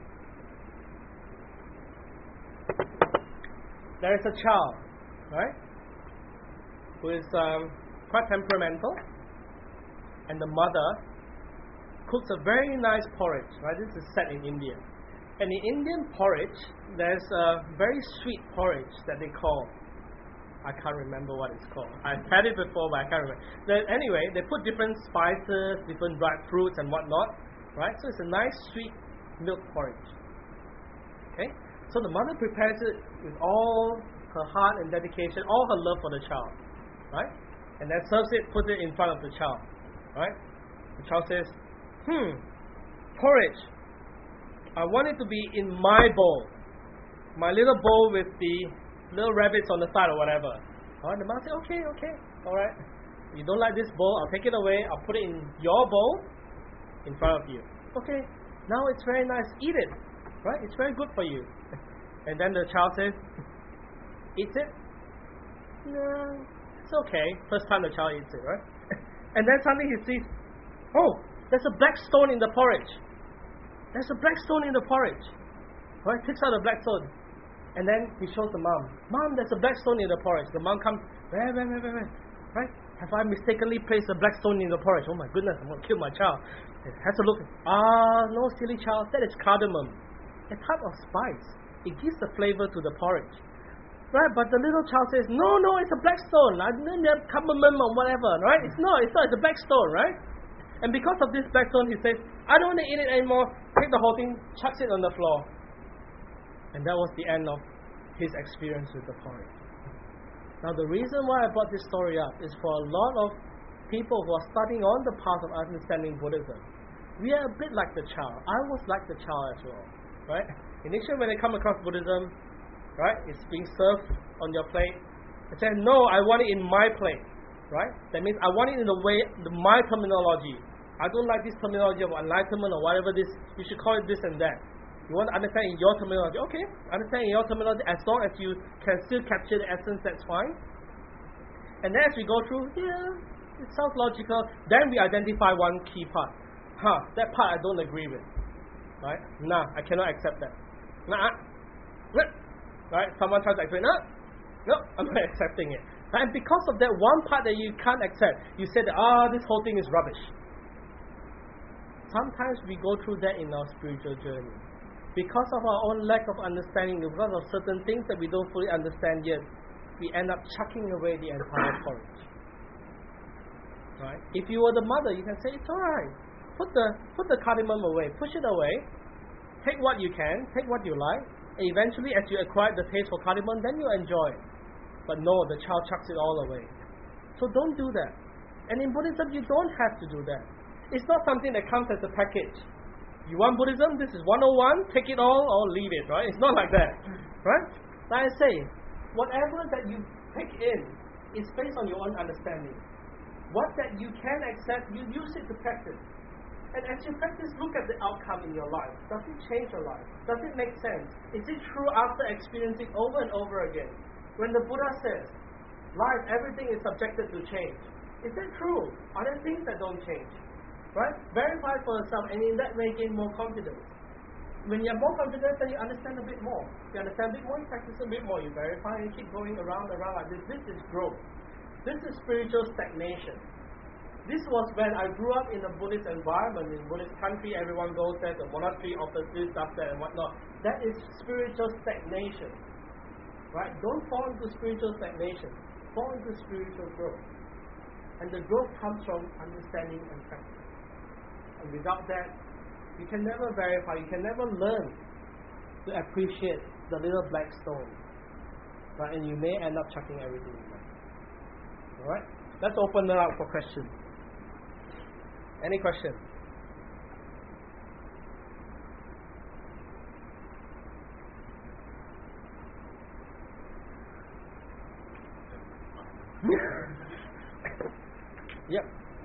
There is a child, right, who is um, quite temperamental, and the mother cooks a very nice porridge, right? This is set in India. And in Indian porridge, there's a very sweet porridge that they call, I can't remember what it's called. I've had it before, but I can't remember. Then anyway, they put different spices, different dried fruits and whatnot, right? So it's a nice sweet milk porridge. Okay? So the mother prepares it with all her heart and dedication, all her love for the child, right? And then serves it, puts it in front of the child, right? The child says, hmm, porridge. I want it to be in my bowl. My little bowl with the little rabbits on the side or whatever. Alright, the mother said, okay, okay, alright. You don't like this bowl, I'll take it away, I'll put it in your bowl in front of you. Okay, now it's very nice, eat it. Right? It's very good for you. And then the child says, eats it? No, it's okay. First time the child eats it, right? And then suddenly he sees, oh, there's a black stone in the porridge. There's a black stone in the porridge. Right? Takes out the black stone. And then he shows the mom. Mom, there's a black stone in the porridge. The mom comes, where, where, where, where, where? Right? Have I mistakenly placed a black stone in the porridge? Oh my goodness, I'm going to kill my child. Has to look. Ah, no, silly child. That is cardamom. A type of spice. It gives the flavor to the porridge. Right? But the little child says, no, no, it's a black stone. I didn't have cardamom or whatever. Right? It's not. It's not. It's a black stone. Right? And because of this black stone, he says, I don't want to eat it anymore. Take the whole thing, chucks it on the floor. And that was the end of his experience with the porridge. Now the reason why I brought this story up is for a lot of people who are starting on the path of understanding Buddhism. We are a bit like the child. I was like the child as well. Right? Initially when they come across Buddhism, right, it's being served on your plate. They say, no, I want it in my plate. Right? That means I want it in the way, the, my terminology. I don't like this terminology of enlightenment or whatever this, you should call it this and that. You want to understand in your terminology, okay, understand in your terminology as long as you can still capture the essence, that's fine. And then as we go through, yeah, it sounds logical, then we identify one key part. Huh, that part I don't agree with. Right? Nah, I cannot accept that. Nah, right? Someone tries to explain, no, no, I'm not accepting it. And because of that one part that you can't accept, you say that, ah, this whole thing is rubbish. Sometimes we go through that in our spiritual journey. Because of our own lack of understanding, because of certain things that we don't fully understand yet, we end up chucking away the entire porridge. Right? If you were the mother, you can say, it's alright. Put the, put the cardamom away. Push it away. Take what you can. Take what you like. And eventually, as you acquire the taste for cardamom, then you enjoy it. But no, the child chucks it all away. So don't do that. And in Buddhism, you don't have to do that. It's not something that comes as a package. You want Buddhism? This is one oh one. Take it all or leave it, right? It's not like that. Right? Like I say, whatever that you take in is based on your own understanding. What that you can accept, you use it to practice. And as you practice, look at the outcome in your life. Does it change your life? Does it make sense? Is it true after experiencing over and over again? When the Buddha says, life, everything is subjected to change, is that true? Are there things that don't change? Right? Verify for yourself, and in that way gain more confidence. When you have more confidence, then you understand a bit more. You understand a bit more, you practice a bit more, you verify, and keep going around and around like this. This is growth. This is spiritual stagnation. This was when I grew up in a Buddhist environment, in a Buddhist country, everyone goes there, the monastery offers this, does that, and whatnot. That is spiritual stagnation. Right? Don't fall into spiritual stagnation. Fall into spiritual growth. And the growth comes from understanding and practice. And without that, you can never verify, you can never learn to appreciate the little black stone. Right? And you may end up chucking everything in there. Alright? Let's open it up for questions. Any questions? Yep.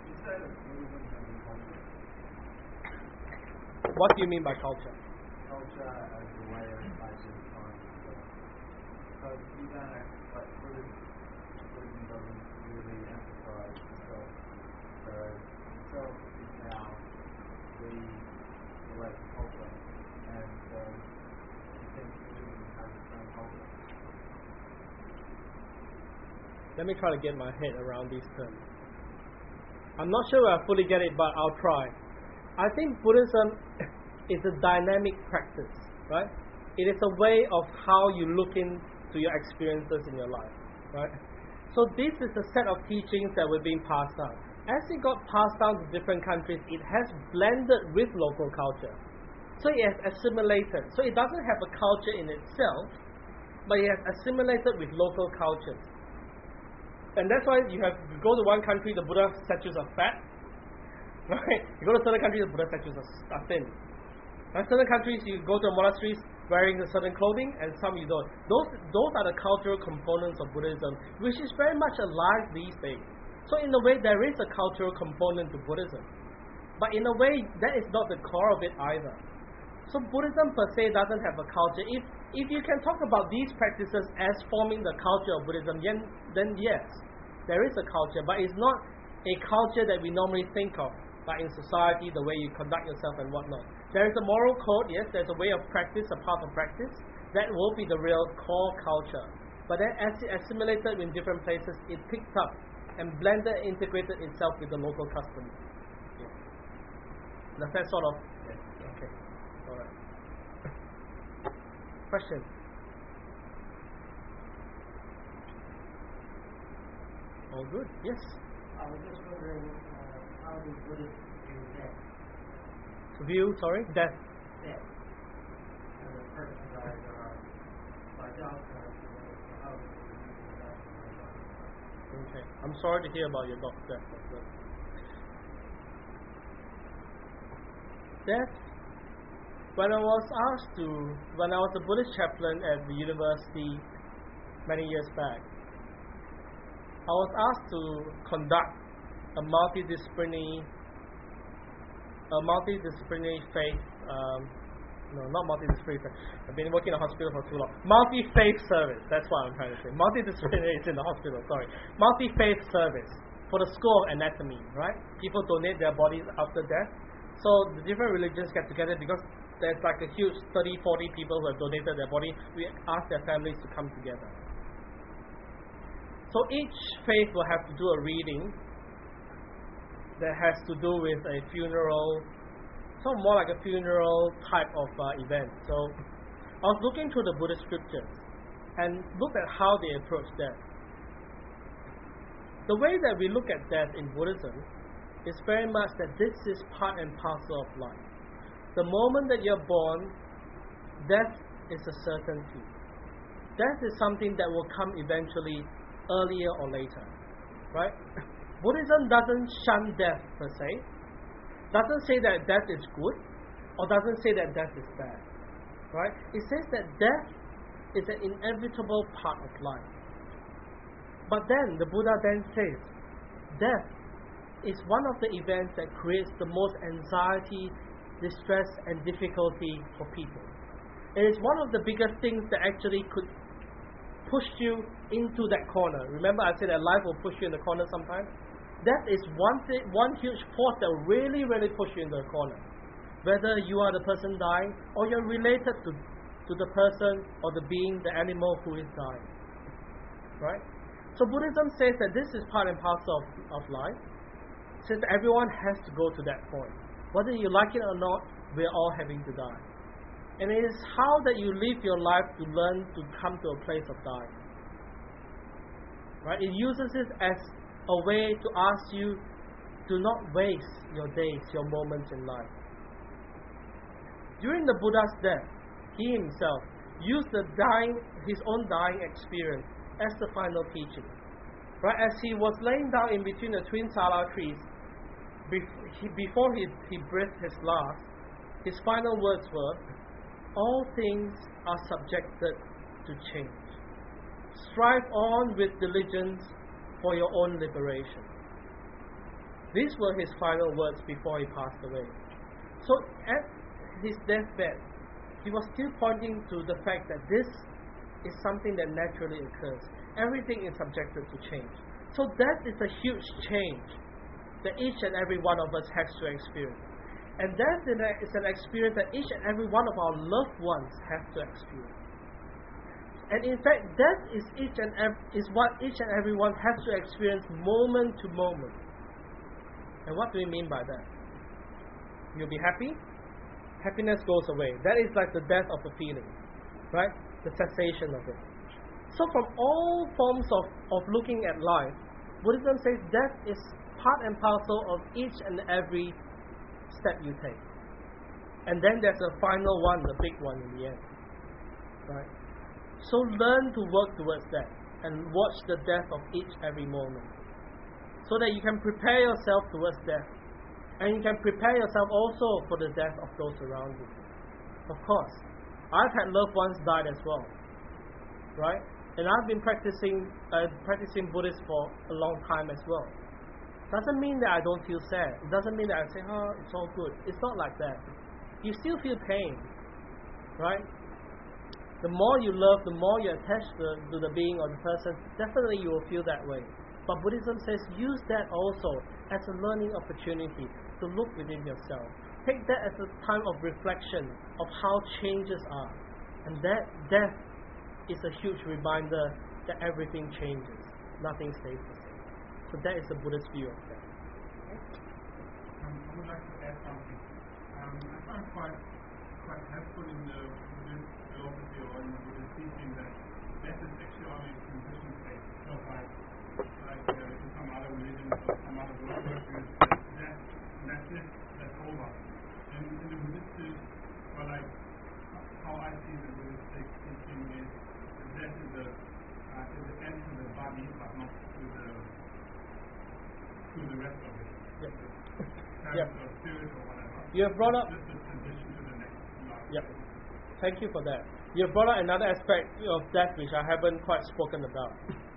What do you mean by culture? Culture as a way of identifying yourself. So you don't have, like, Buddhism, Buddhism doesn't really emphasize self. So self is now the relate to culture. And so you think Buddhism has its own culture. Let me try to get my head around these terms. I'm not sure I fully get it, but I'll try. I think Buddhism is a dynamic practice, right? It is a way of how you look into your experiences in your life, right? So this is a set of teachings that were being passed down. As it got passed down to different countries, it has blended with local culture. So it has assimilated. So it doesn't have a culture in itself, but it has assimilated with local cultures. And that's why you have you go to one country, the Buddha statues are fat. Right? You go to certain countries, the Buddha statues are, are thin. In certain countries, you go to monasteries wearing a certain clothing, and some you don't. Those those are the cultural components of Buddhism, which is very much alive these days. So in a way, there is a cultural component to Buddhism. But in a way, that is not the core of it either. So Buddhism per se doesn't have a culture. If if you can talk about these practices as forming the culture of Buddhism, then, then yes, there is a culture, but it's not a culture that we normally think of, like in society, the way you conduct yourself and whatnot. There is a moral code, yes, there's a way of practice, a path of practice, that will be the real core culture. But then as it assimilated in different places, it picked up and blended, integrated itself with the local customs. Yeah. Does that sort of... Yeah. Okay. Alright. Question? All good? Yes? I was just wondering, uh, how do Buddhists view death? To view, sorry? Death. Death. As a person dies, or by death, how do Buddhists view death? Okay. I'm sorry to hear about your dog's death. Death. When I was asked to, when I was a Buddhist chaplain at the university many years back, I was asked to conduct a multidisciplinary, a multidisciplinary faith, um, no, not multidisciplinary faith. I've been working in a hospital for too long. Multi-faith service, that's what I'm trying to say. Multidisciplinary is in the hospital, sorry. Multi-faith service for the School of Anatomy, right? People donate their bodies after death. So the different religions get together because there's like a huge thirty, forty people who have donated their body. We ask their families to come together. So each faith will have to do a reading that has to do with a funeral, so more like a funeral type of uh, event. So I was looking through the Buddhist scriptures and looked at how they approach death. The way that we look at death in Buddhism is very much that this is part and parcel of life. The moment that you're born, death is a certainty. Death is something that will come eventually, earlier or later, right? Buddhism doesn't shun death per se, doesn't say that death is good, or doesn't say that death is bad, right? It says that death is an inevitable part of life. But then the Buddha then says, death is one of the events that creates the most anxiety, distress, and difficulty for people. It is one of the biggest things that actually could pushed you into that corner. Remember I said that life will push you in the corner sometimes? That is one thing, one huge force that will really, really push you into the corner. Whether you are the person dying or you're related to, to the person or the being, the animal who is dying. Right? So Buddhism says that this is part and parcel of, of life. It says that everyone has to go to that point. Whether you like it or not, we're all having to die. And it is how that you live your life to learn to come to a place of dying. Right? It uses it as a way to ask you to not waste your days, your moments in life. During the Buddha's death, he himself used the dying, his own dying experience as the final teaching. Right? As he was laying down in between the twin sala trees, before he, he breathed his last, his final words were, all things are subjected to change. Strive on with diligence for your own liberation. These were his final words before he passed away. So at his deathbed, he was still pointing to the fact that this is something that naturally occurs. Everything is subjected to change. So that is a huge change that each and every one of us has to experience. And that is an experience that each and every one of our loved ones have to experience. And in fact, that is each and ev- is what each and every one has to experience moment to moment. And what do we mean by that? You'll be happy? Happiness goes away. That is like the death of a feeling, right? The cessation of it. So from all forms of, of looking at life, Buddhism says death is part and parcel of each and every step you take. And then there's a final one, the big one in the end. Right? So learn to work towards that and watch the death of each every moment. So that you can prepare yourself towards death. And you can prepare yourself also for the death of those around you. Of course, I've had loved ones died as well. Right? And I've been practicing uh, practicing Buddhist for a long time as well. Doesn't mean that I don't feel sad. It doesn't mean that I say, oh, it's all good. It's not like that. You still feel pain. Right? The more you love, the more you attach to, to the being or the person, definitely you will feel that way. But Buddhism says use that also as a learning opportunity to look within yourself. Take that as a time of reflection of how changes are. And that death is a huge reminder that everything changes. Nothing stays the same. So that is the Buddhist view of that. Um, I would like to add something. Um, I find quite quite helpful in the Buddhist philosophy or in the Buddhist teaching that death is actually only a transition phase. It's not like like uh, in some other religions or some other worldviews, that that's it, that's over. And in the Buddhist, well, like how I see the Buddhist teaching is that death is a uh, is the end to the body, but not to the to the rest of it. Yep. Yep. Or spirit or whatever. You have brought up. Just a transition to the next life. Yep. Thank you for that. You have brought up another aspect of death which I haven't quite spoken about.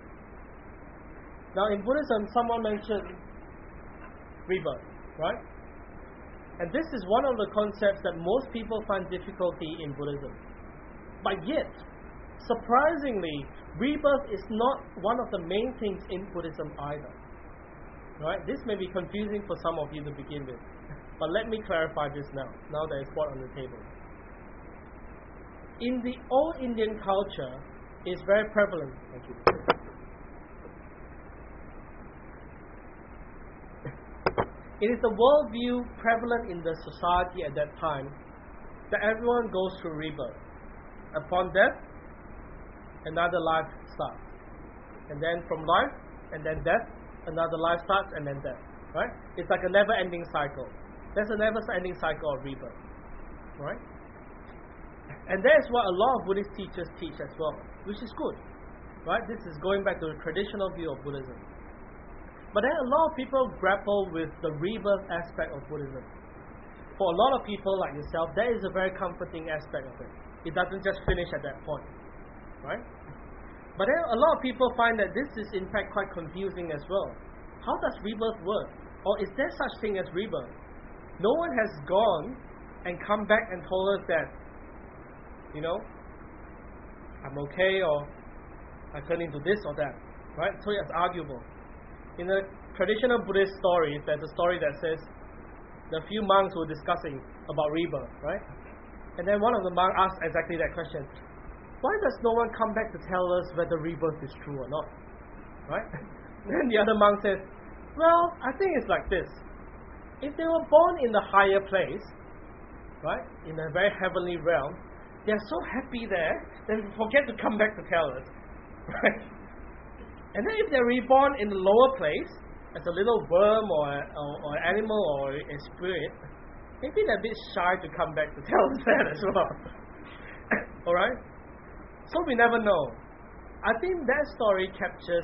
Now in Buddhism, someone mentioned rebirth, right? And this is one of the concepts that most people find difficulty in Buddhism. But yet, surprisingly, rebirth is not one of the main things in Buddhism either. Right? This may be confusing for some of you to begin with. But let me clarify this now, now that it's brought on the table. In the old Indian culture, it's very prevalent. Thank you. It is the worldview prevalent in the society at that time that everyone goes through rebirth. Upon death, another life starts. And then from life, and then death, another life starts, and then death. Right? It's like a never-ending cycle. There's a never-ending cycle of rebirth. Right? And that is what a lot of Buddhist teachers teach as well, which is good. Right? This is going back to the traditional view of Buddhism. But then a lot of people grapple with the rebirth aspect of Buddhism. For a lot of people like yourself, that is a very comforting aspect of it. It doesn't just finish at that point. Right? But then a lot of people find that this is in fact quite confusing as well. How does rebirth work? Or is there such thing as rebirth? No one has gone and come back and told us that, you know, I'm okay, or I turn into this or that, right? So it's arguable. In the traditional Buddhist stories, there's a story that says the few monks were discussing about rebirth, right? And then one of the monks asked exactly that question. Why does no one come back to tell us whether rebirth is true or not? Right? Then the other monk says, well, I think it's like this. If they were born in the higher place, right, in a very heavenly realm, they're so happy there, they forget to come back to tell us. Right? And then if they're reborn in the lower place, as a little worm or, a, or, or an animal or a spirit, maybe they're a bit shy to come back to tell us that as well. Alright? So we never know. I think that story captures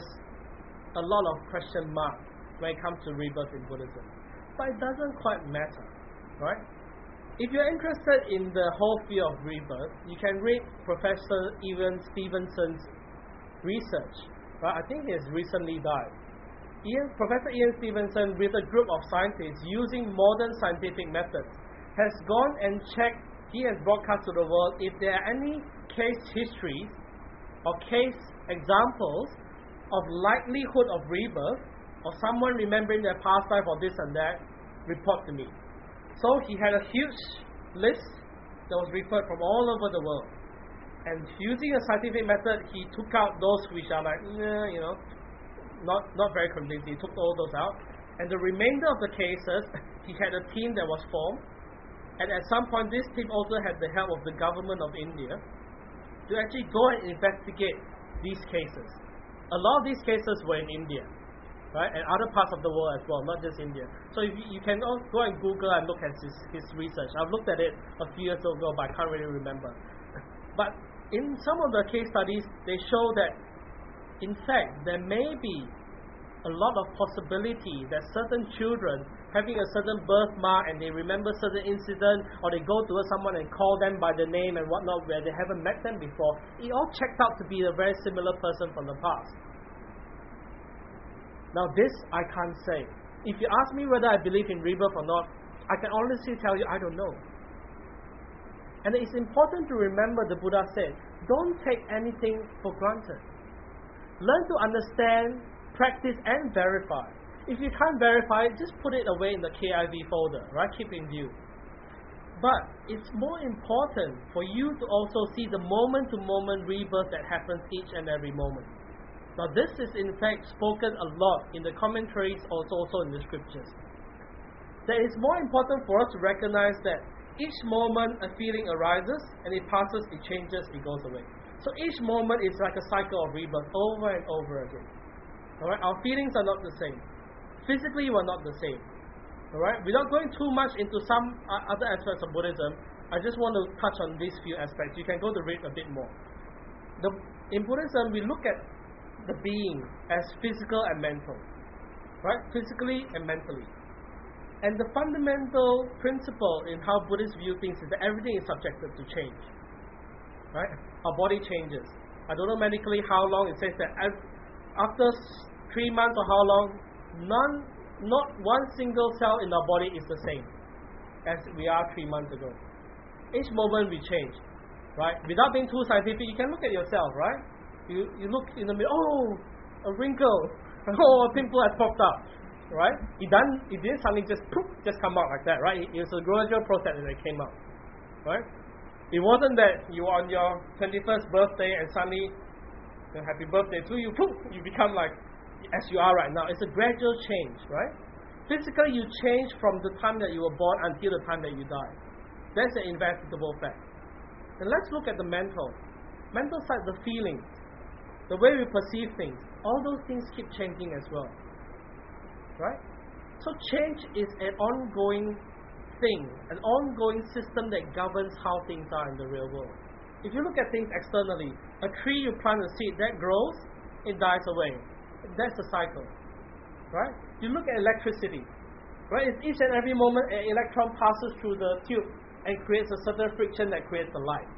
a lot of question marks when it comes to rebirth in Buddhism. But it doesn't quite matter. Right? If you're interested in the whole field of rebirth, you can read Professor Ian Stevenson's research. Right? I think he has recently died. Ian, Professor Ian Stevenson, with a group of scientists using modern scientific methods, has gone and checked, he has broadcast to the world if there are any case histories or case examples of likelihood of rebirth or someone remembering their past life or this and that, report to me. So he had a huge list that was referred from all over the world. And using a scientific method, he took out those which are like, nah, you know, not not very convincing. He took all those out. And the remainder of the cases, he had a team that was formed. And at some point, this team also had the help of the government of India to actually go and investigate these cases. A lot of these cases were in India, right, and other parts of the world as well, not just India. So if you, you can all go and Google and look at his, his research. I've looked at it a few years ago, but I can't really remember. But in some of the case studies, they show that, in fact, there may be a lot of possibility that certain children having a certain birthmark and they remember certain incident, or they go towards someone and call them by the name and whatnot where they haven't met them before, it all checked out to be a very similar person from the past. Now this I can't say. If you ask me whether I believe in rebirth or not, I can honestly tell you I don't know. And it's important to remember the Buddha said, don't take anything for granted. Learn to understand, practice and verify. If you can't verify it, just put it away in the K I V folder, right? Keep in view. But it's more important for you to also see the moment-to-moment rebirth that happens each and every moment. Now this is in fact spoken a lot in the commentaries, also, also in the scriptures. That it's more important for us to recognize that each moment a feeling arises and it passes, it changes, it goes away. So each moment is like a cycle of rebirth over and over again. Alright, our feelings are not the same. Physically, we're not the same. Alright, without going too much into some uh, other aspects of Buddhism, I just want to touch on these few aspects. You can go to read a bit more. The, in Buddhism, we look at the being as physical and mental. Right? Physically and mentally. And the fundamental principle in how Buddhists view things is that everything is subjected to change. Right? Our body changes. I don't know medically how long. It says that after three months or how long, none, not one single cell in our body is the same as we are three months ago. Each moment we change, right? Without being too scientific, you can look at yourself, right? You you look in the mirror, oh, a wrinkle, oh, a pimple has popped up, right? It done, it didn't suddenly just poof, just come out like that, right? It, it was a gradual process that it came out, right? It wasn't that you were on your twenty-first birthday and suddenly, happy birthday to you, poof, you become like as you are right now. It's a gradual change, right? Physically, you change from the time that you were born until the time that you die. That's an inevitable fact. And let's look at the mental. Mental side, the feelings, the way we perceive things. All those things keep changing as well. Right? So change is an ongoing thing, an ongoing system that governs how things are in the real world. If you look at things externally, a tree, you plant a seed, that grows, it dies away. That's a cycle, right? You look at electricity, right? It's each and every moment an electron passes through the tube and creates a certain friction that creates the light,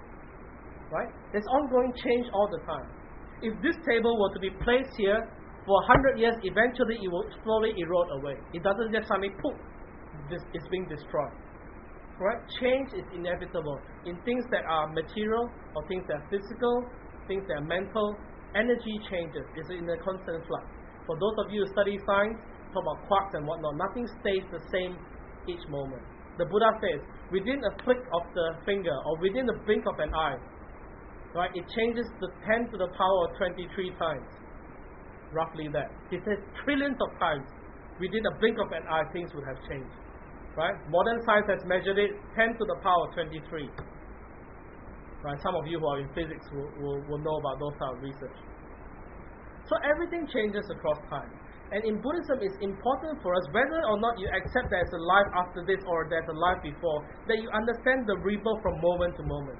right? There's ongoing change all the time. If this table were to be placed here for a hundred years, eventually it will slowly erode away. It doesn't just suddenly poof, it's being destroyed, right? Change is inevitable in things that are material or things that are physical, things that are mental. Energy changes. It's in a constant flux. For those of you who study science, talk about quarks and whatnot, nothing stays the same each moment. The Buddha says, within a flick of the finger or within the blink of an eye, right, it changes the ten to the power of twenty-three times. Roughly that. He says trillions of times. Within a blink of an eye, things would have changed. Right? Modern science has measured it ten to the power of twenty-three. Right? Some of you who are in physics will, will, will know about those kind of research. So everything changes across time. And in Buddhism, it's important for us, whether or not you accept there's a life after this or there's a life before, that you understand the rebirth from moment to moment.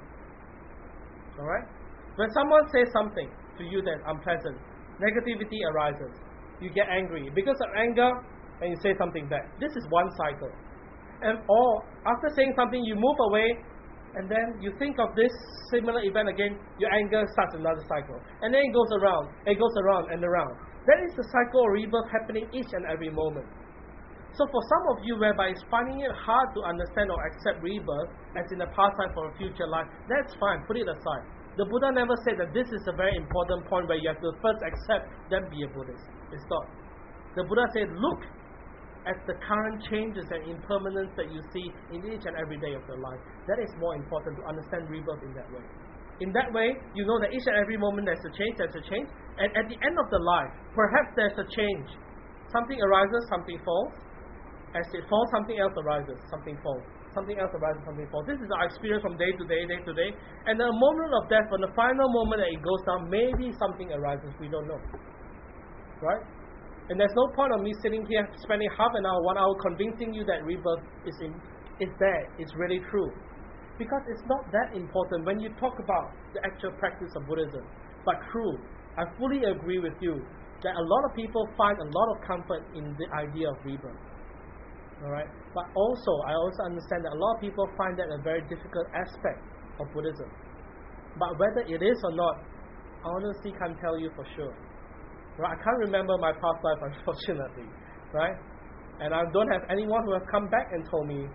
Alright? When someone says something to you that's unpleasant, negativity arises. You get angry. Because of anger, and you say something back. This is one cycle. And or after saying something, you move away, and then you think of this similar event again, your anger starts another cycle. And then it goes around, it goes around and around. That is the cycle of rebirth happening each and every moment. So for some of you whereby it's finding it hard to understand or accept rebirth as in a past life or a future life, that's fine, put it aside. The Buddha never said that this is a very important point where you have to first accept, then be a Buddhist. It's not. The Buddha said, look at the current changes and impermanence that you see in each and every day of your life. That is more important to understand rebirth in that way. In that way, you know that each and every moment there's a change, there's a change, and at the end of the life, perhaps there's a change. Something arises, something falls. As it falls, something else arises, something falls. Something else arises, something falls. This is our experience from day to day, day to day. And the moment of death, on the final moment that it goes down, maybe something arises, we don't know. Right? And there's no point of me sitting here spending half an hour, one hour convincing you that rebirth is in, is there, it's really true. Because it's not that important when you talk about the actual practice of Buddhism. But true, I fully agree with you that a lot of people find a lot of comfort in the idea of rebirth. Alright? But also, I also understand that a lot of people find that a very difficult aspect of Buddhism. But whether it is or not, I honestly can't tell you for sure. Right? I can't remember my past life, unfortunately. Right? And I don't have anyone who has come back and told me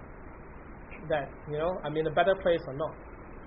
that, you know, I'm in a better place or not.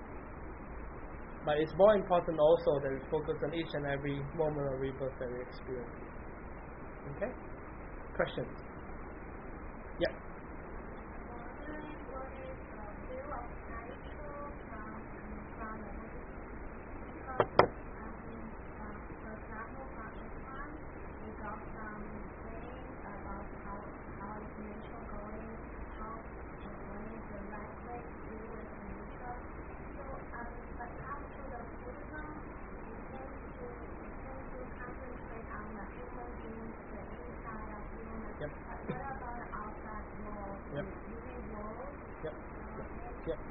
But it's more important also that we focus on each and every moment of rebirth that we experience. Okay? Questions? Yeah. Wondering what is the view of spiritual from from the Buddhist? Because I mean, uh, for example, from Islam, we got some saying about how how is nature going, how what is the right way to deal with nature. So, um, but after the Buddhism, it seems to it seems to concentrate on the human beings, the inside of human. Yep. But what about the outside world, Yep. the living world? Yep. Okay. Yep.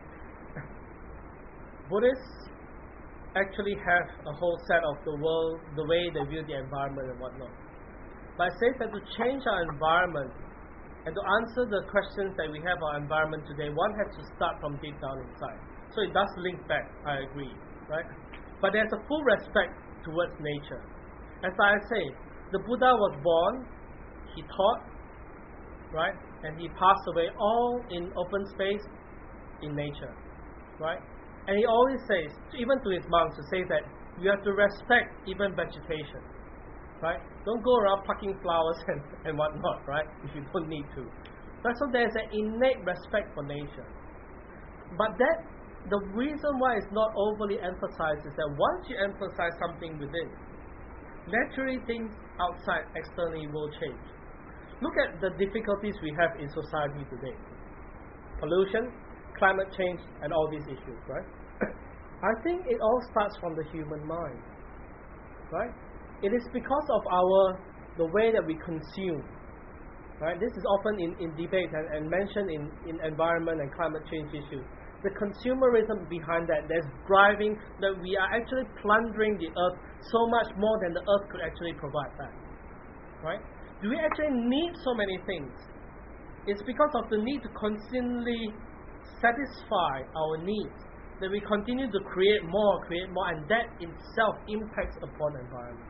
Buddhists actually have a whole set of the world, the way they view the environment and whatnot. But it says that to change our environment and to answer the questions that we have our environment today, one has to start from deep down inside. So it does link back, I agree, right? But there's a full respect towards nature. As I say, the Buddha was born, he taught, right? And he passed away all in open space in nature, right? And he always says, even to his monks, to say that you have to respect even vegetation, right? Don't go around plucking flowers and, and whatnot, right? If you don't need to. Right? So there's an innate respect for nature. But that, the reason why it's not overly emphasized is that once you emphasize something within, naturally things outside externally will change. Look at the difficulties we have in society today. Pollution, climate change, and all these issues, right? I think it all starts from the human mind, right? It is because of our, the way that we consume, right? This is often in, in debate and, and mentioned in, in environment and climate change issues. The consumerism behind that, that's driving that we are actually plundering the earth so much more than the earth could actually provide back, right? Do we actually need so many things? It's because of the need to constantly satisfy our needs that we continue to create more, create more, and that itself impacts upon the environment.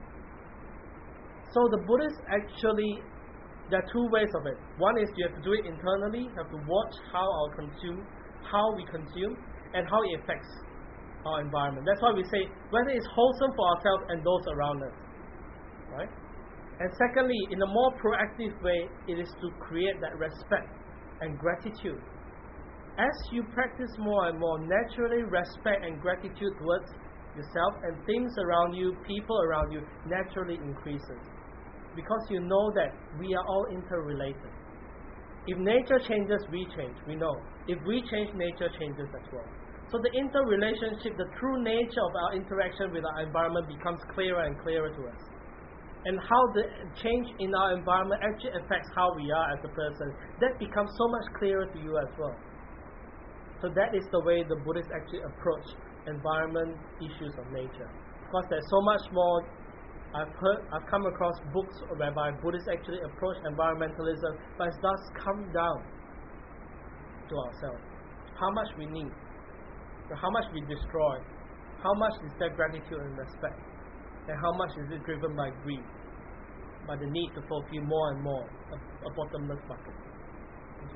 So the Buddhists actually, there are two ways of it. One is you have to do it internally, you have to watch how our consume, how we consume, and how it affects our environment. That's why we say whether it's wholesome for ourselves and those around us. Right? And secondly, in a more proactive way, it is to create that respect and gratitude. As you practice more and more, naturally respect and gratitude towards yourself and things around you, people around you, naturally increases. Because you know that we are all interrelated. If nature changes, we change, we know. If we change, nature changes as well. So the interrelationship, the true nature of our interaction with our environment becomes clearer and clearer to us. And how the change in our environment actually affects how we are as a person, that becomes so much clearer to you as well. So that is the way the Buddhists actually approach environment issues of nature. Because there's so much more. I've heard, I've come across books whereby Buddhists actually approach environmentalism, but it does come down to ourselves. How much we need, how much we destroy, how much is there gratitude and respect, and how much is it driven by greed, by the need to fulfill more and more, a, a bottomless bucket. Okay?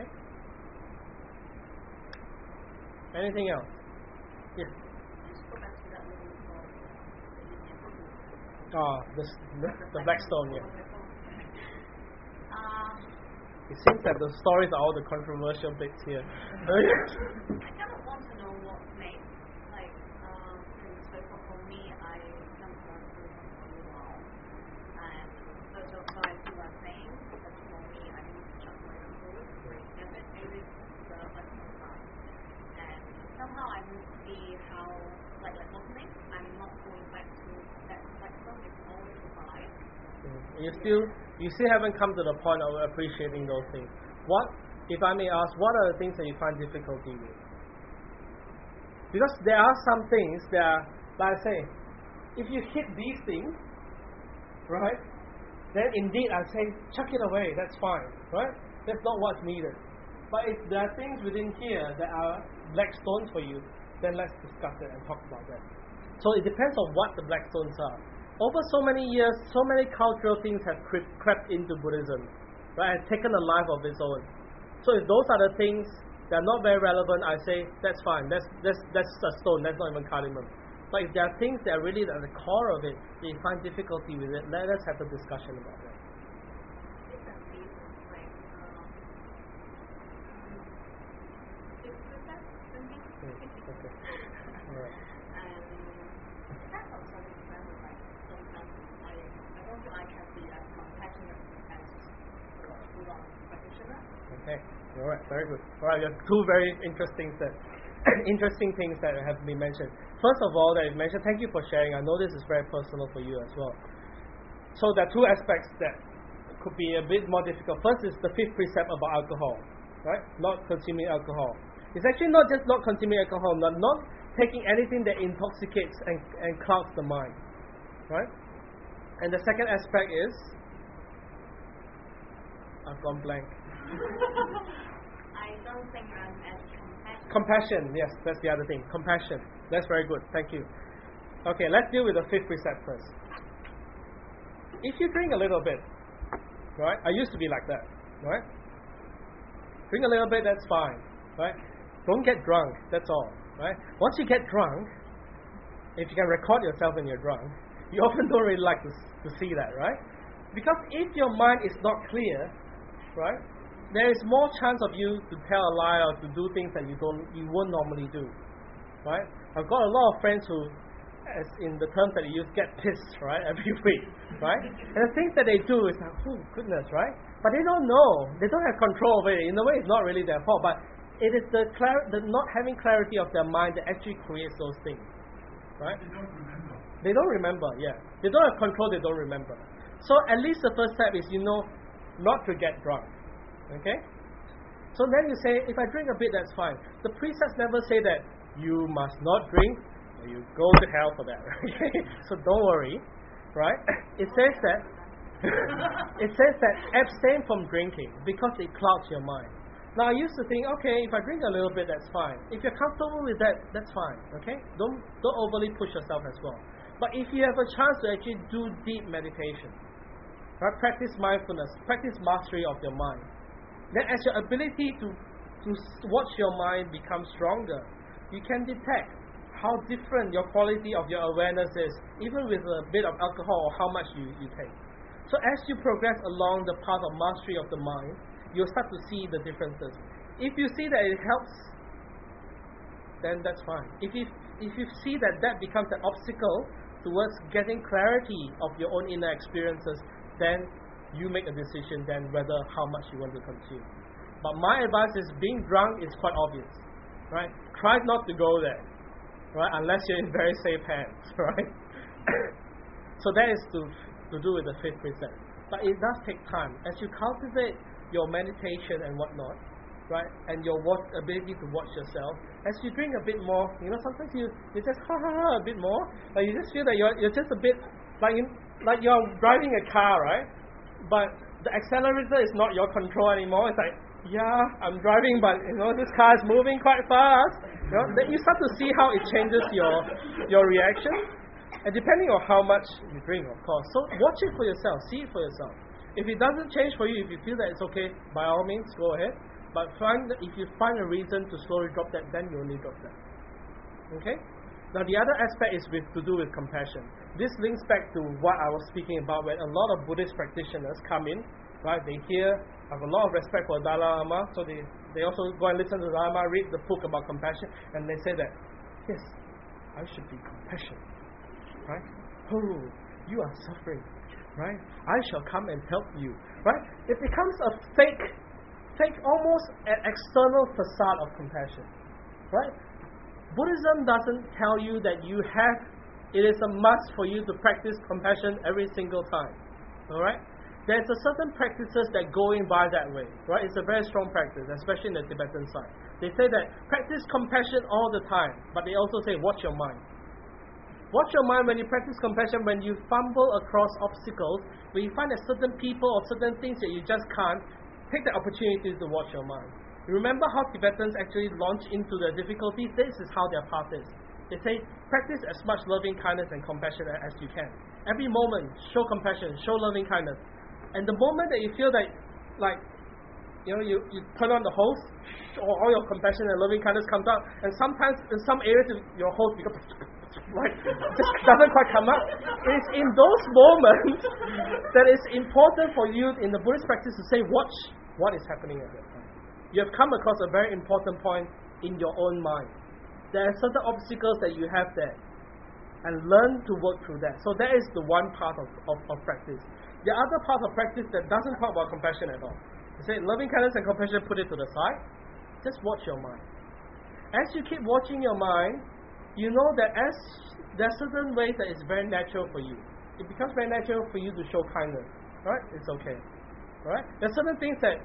Anything else? Yes. Ah, the, the, the Blackstone, yeah. Um, It seems that the stories are all the controversial bits here. I kind of want to know what makes, like, um, so for, for me, I come from Buddhism for a while, and so, so, so I do one thing, but for me, I need to jump my food, and then maybe the Western side. And somehow I need to see how, like, like opening, I'm not going back to that Blackstone, it's always a vibe. You still, you still haven't come to the point of appreciating those things. What, if I may ask, what are the things that you find difficulty with? Because there are some things that are, like I say, if you hit these things, right, then indeed I say, chuck it away, that's fine, right? That's not what's needed. But if there are things within here that are black stones for you, then let's discuss it and talk about that. So it depends on what the black stones are. Over so many years, so many cultural things have crept, crept into Buddhism, right, and taken a life of its own. So if those are the things that are not very relevant, I say, that's fine, that's, that's, that's a stone, that's not even cardamom. But if there are things that are really at the core of it, that you find difficulty with it, let us have a discussion about that. Different reasons, like, um, it's success for me. Okay. All right. And it depends on circumstances, like, sometimes I, I don't think I can be as compassionate as the Buddha practitioner. Okay. All right. Very good. All right. You have two very interesting that interesting things that have been mentioned. First of all, that you mentioned. Thank you for sharing. I know this is very personal for you as well. So there are two aspects that could be a bit more difficult. First is the fifth precept about alcohol, right? Not consuming alcohol. It's actually not just not consuming alcohol, not not taking anything that intoxicates and, and clouds the mind, right? And the second aspect is, I've gone blank. I don't think I'm as compassionate. Compassion, yes, that's the other thing. Compassion. That's very good. Thank you. Okay, let's deal with the fifth precept first. If you drink a little bit, right? I used to be like that, right? Drink a little bit, that's fine, right? Don't get drunk, that's all, right? Once you get drunk, if you can record yourself when you're drunk, you often don't really like to, to see that, right? Because if your mind is not clear, right, there is more chance of you to tell a lie or to do things that you don't, you won't normally do, right? I've got a lot of friends who, as in the terms that they use, get pissed, right, every week, right? And the things that they do is like, oh goodness, right? But they don't know, they don't have control over it. In a way, it's not really their fault, but it is the clar- the not having clarity of their mind that actually creates those things, right? They don't remember. They don't remember, yeah. They don't have control, they don't remember. So at least the first step is, you know, not to get drunk. Okay? So then you say, if I drink a bit, that's fine. The precepts never say that you must not drink or you go to hell for that. Okay? So don't worry, right? It says that it says that abstain from drinking because it clouds your mind. Now I used to think, okay, if I drink a little bit, that's fine. If you're comfortable with that, that's fine. Okay? Don't don't overly push yourself as well. But if you have a chance to actually do deep meditation, right? Practice mindfulness, practice mastery of your mind. Then as your ability to, to watch your mind become stronger, you can detect how different your quality of your awareness is, even with a bit of alcohol or how much you, you take. So as you progress along the path of mastery of the mind, you'll start to see the differences. If you see that it helps, then that's fine. If you if you see that that becomes an obstacle towards getting clarity of your own inner experiences, then you make a decision then whether how much you want to consume. But my advice is, being drunk is quite obvious, right? Try not to go there, right? Unless you're in very safe hands, right? So that is to to do with the fifth precept. But it does take time. As you cultivate your meditation and whatnot, right, and your watch, ability to watch yourself, as you drink a bit more, you know, sometimes you, you just ha ha ha a bit more, like you just feel that you're you're just a bit like you, like you're driving a car, right? But the accelerator is not your control anymore. It's like, yeah, I'm driving, but you know this car is moving quite fast. You know, then you start to see how it changes your your reaction, and depending on how much you drink, of course. So watch it for yourself, see it for yourself. If it doesn't change for you, if you feel that it's okay, by all means, go ahead. But find that if you find a reason to slowly drop that, then you only drop that. Okay? Now the other aspect is with to do with compassion. This links back to what I was speaking about, when a lot of Buddhist practitioners come in, right? They hear, have a lot of respect for Dalai Lama, so they, they also go and listen to Dalai Lama, read the book about compassion, and they say that, yes, I should be compassionate, right? Oh, you are suffering, right? I shall come and help you, right? It becomes a fake, fake almost an external facade of compassion, right? Buddhism doesn't tell you that you have, it is a must for you to practice compassion every single time, alright? There's a certain practices that going by that way, right? It's a very strong practice, especially in the Tibetan side. They say that practice compassion all the time, but they also say watch your mind. Watch your mind when you practice compassion, when you fumble across obstacles, when you find that certain people or certain things that you just can't, take the opportunity to watch your mind. Remember how Tibetans actually launch into the difficulties? This is how their path is. They say, practice as much loving kindness and compassion as you can. Every moment, show compassion, show loving kindness. And the moment that you feel that, like, you know, you, you turn on the hose, or all your compassion and loving kindness comes out, and sometimes in some areas your hose becomes like just doesn't quite come up. It's in those moments that it's important for you in the Buddhist practice to say, watch what is happening at that time. You have come across a very important point in your own mind. There are certain obstacles that you have there, and learn to work through that. So that is the one part of, of, of practice. The other part of practice that doesn't talk about compassion at all. You say loving kindness and compassion, put it to the side. Just watch your mind. As you keep watching your mind, you know that as there are certain ways that it's very natural for you. It becomes very natural for you to show kindness. Right? It's okay. Alright? There are certain things that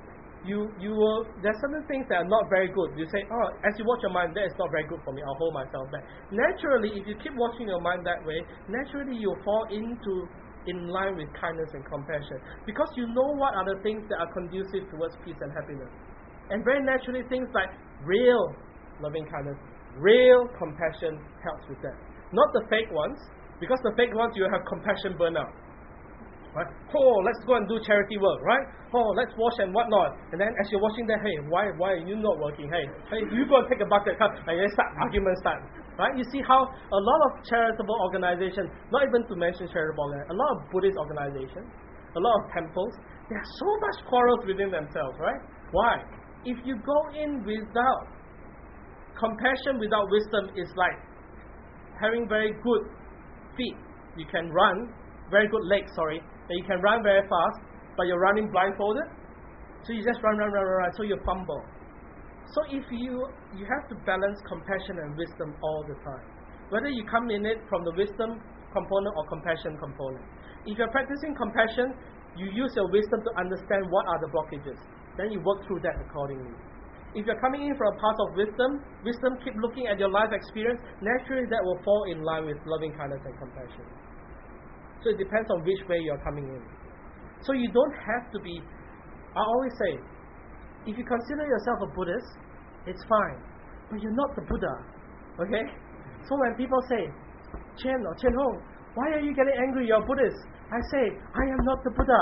you you will there are certain things that are not very good. You say, oh, as you watch your mind, that is not very good for me, I'll hold myself back. Naturally, if you keep watching your mind that way, naturally you'll fall into in line with kindness and compassion. Because you know what are the things that are conducive towards peace and happiness. And very naturally things like real loving kindness, real compassion helps with that. Not the fake ones, because the fake ones you have compassion burnout. Right? Oh, let's go and do charity work, right? Oh, let's wash and whatnot. And then as you're washing that, hey, why why are you not working? Hey, hey, you go and take a bucket, come, and then start arguments start. Right? You see how a lot of charitable organizations, not even to mention charitable organizations, a lot of Buddhist organizations, a lot of temples, they have so much quarrels within themselves, right? Why? If you go in without compassion, without wisdom, is like having very good feet. You can run, very good legs, sorry, that you can run very fast, but you're running blindfolded. So you just run, run, run, run, run, so you fumble. So if you you have to balance compassion and wisdom all the time. Whether you come in it from the wisdom component or compassion component. If you're practicing compassion, you use your wisdom to understand what are the blockages. Then you work through that accordingly. If you're coming in from a path of wisdom, wisdom keep looking at your life experience, naturally that will fall in line with loving kindness and compassion. So it depends on which way you're coming in. So you don't have to be, I always say, if you consider yourself a Buddhist, it's fine. But you're not the Buddha. Okay? So when people say, Chen or Chen Hong, why are you getting angry? You're a Buddhist. I say, I am not the Buddha.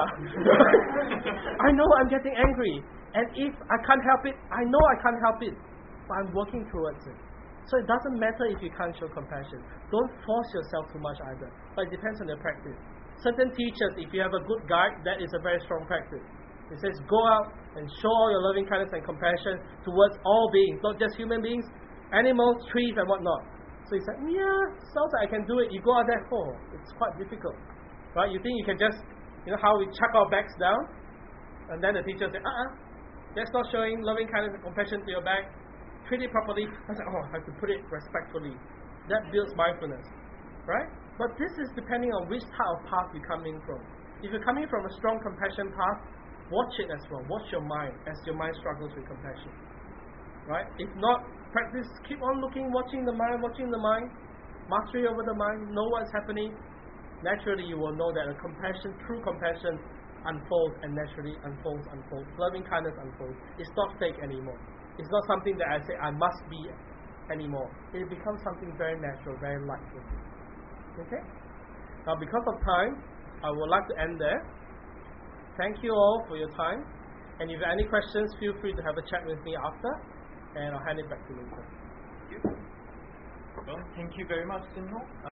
I know I'm getting angry. And if I can't help it, I know I can't help it. But I'm working towards it. So it doesn't matter if you can't show compassion. Don't force yourself too much either. But it depends on your practice. Certain teachers, if you have a good guide, that is a very strong practice. It says, go out and show all your loving kindness and compassion towards all beings, not just human beings, animals, trees, and whatnot. So he said, yeah, sounds like I can do it. You go out there, oh, it's quite difficult. Right? You think you can just, you know how we chuck our bags down? And then the teacher said, uh-uh, that's not showing loving kindness and compassion to your bag. Treat it properly. I said, oh, I have to put it respectfully. That builds mindfulness. Right? But this is depending on which type of path you're coming from. If you're coming from a strong compassion path, watch it as well. Watch your mind as your mind struggles with compassion. Right? If not, practice, keep on looking, watching the mind, watching the mind, mastery over the mind, know what's happening. Naturally, you will know that a compassion, true compassion, unfolds and naturally unfolds, unfolds. Loving kindness unfolds. It's not fake anymore. It's not something that I say I must be anymore. It becomes something very natural, very light for you. Okay? Now, because of time, I would like to end there. Thank you all for your time. And if you have any questions, feel free to have a chat with me after. And I'll hand it back to Lincoln. Well, thank you very much, Sin Ho.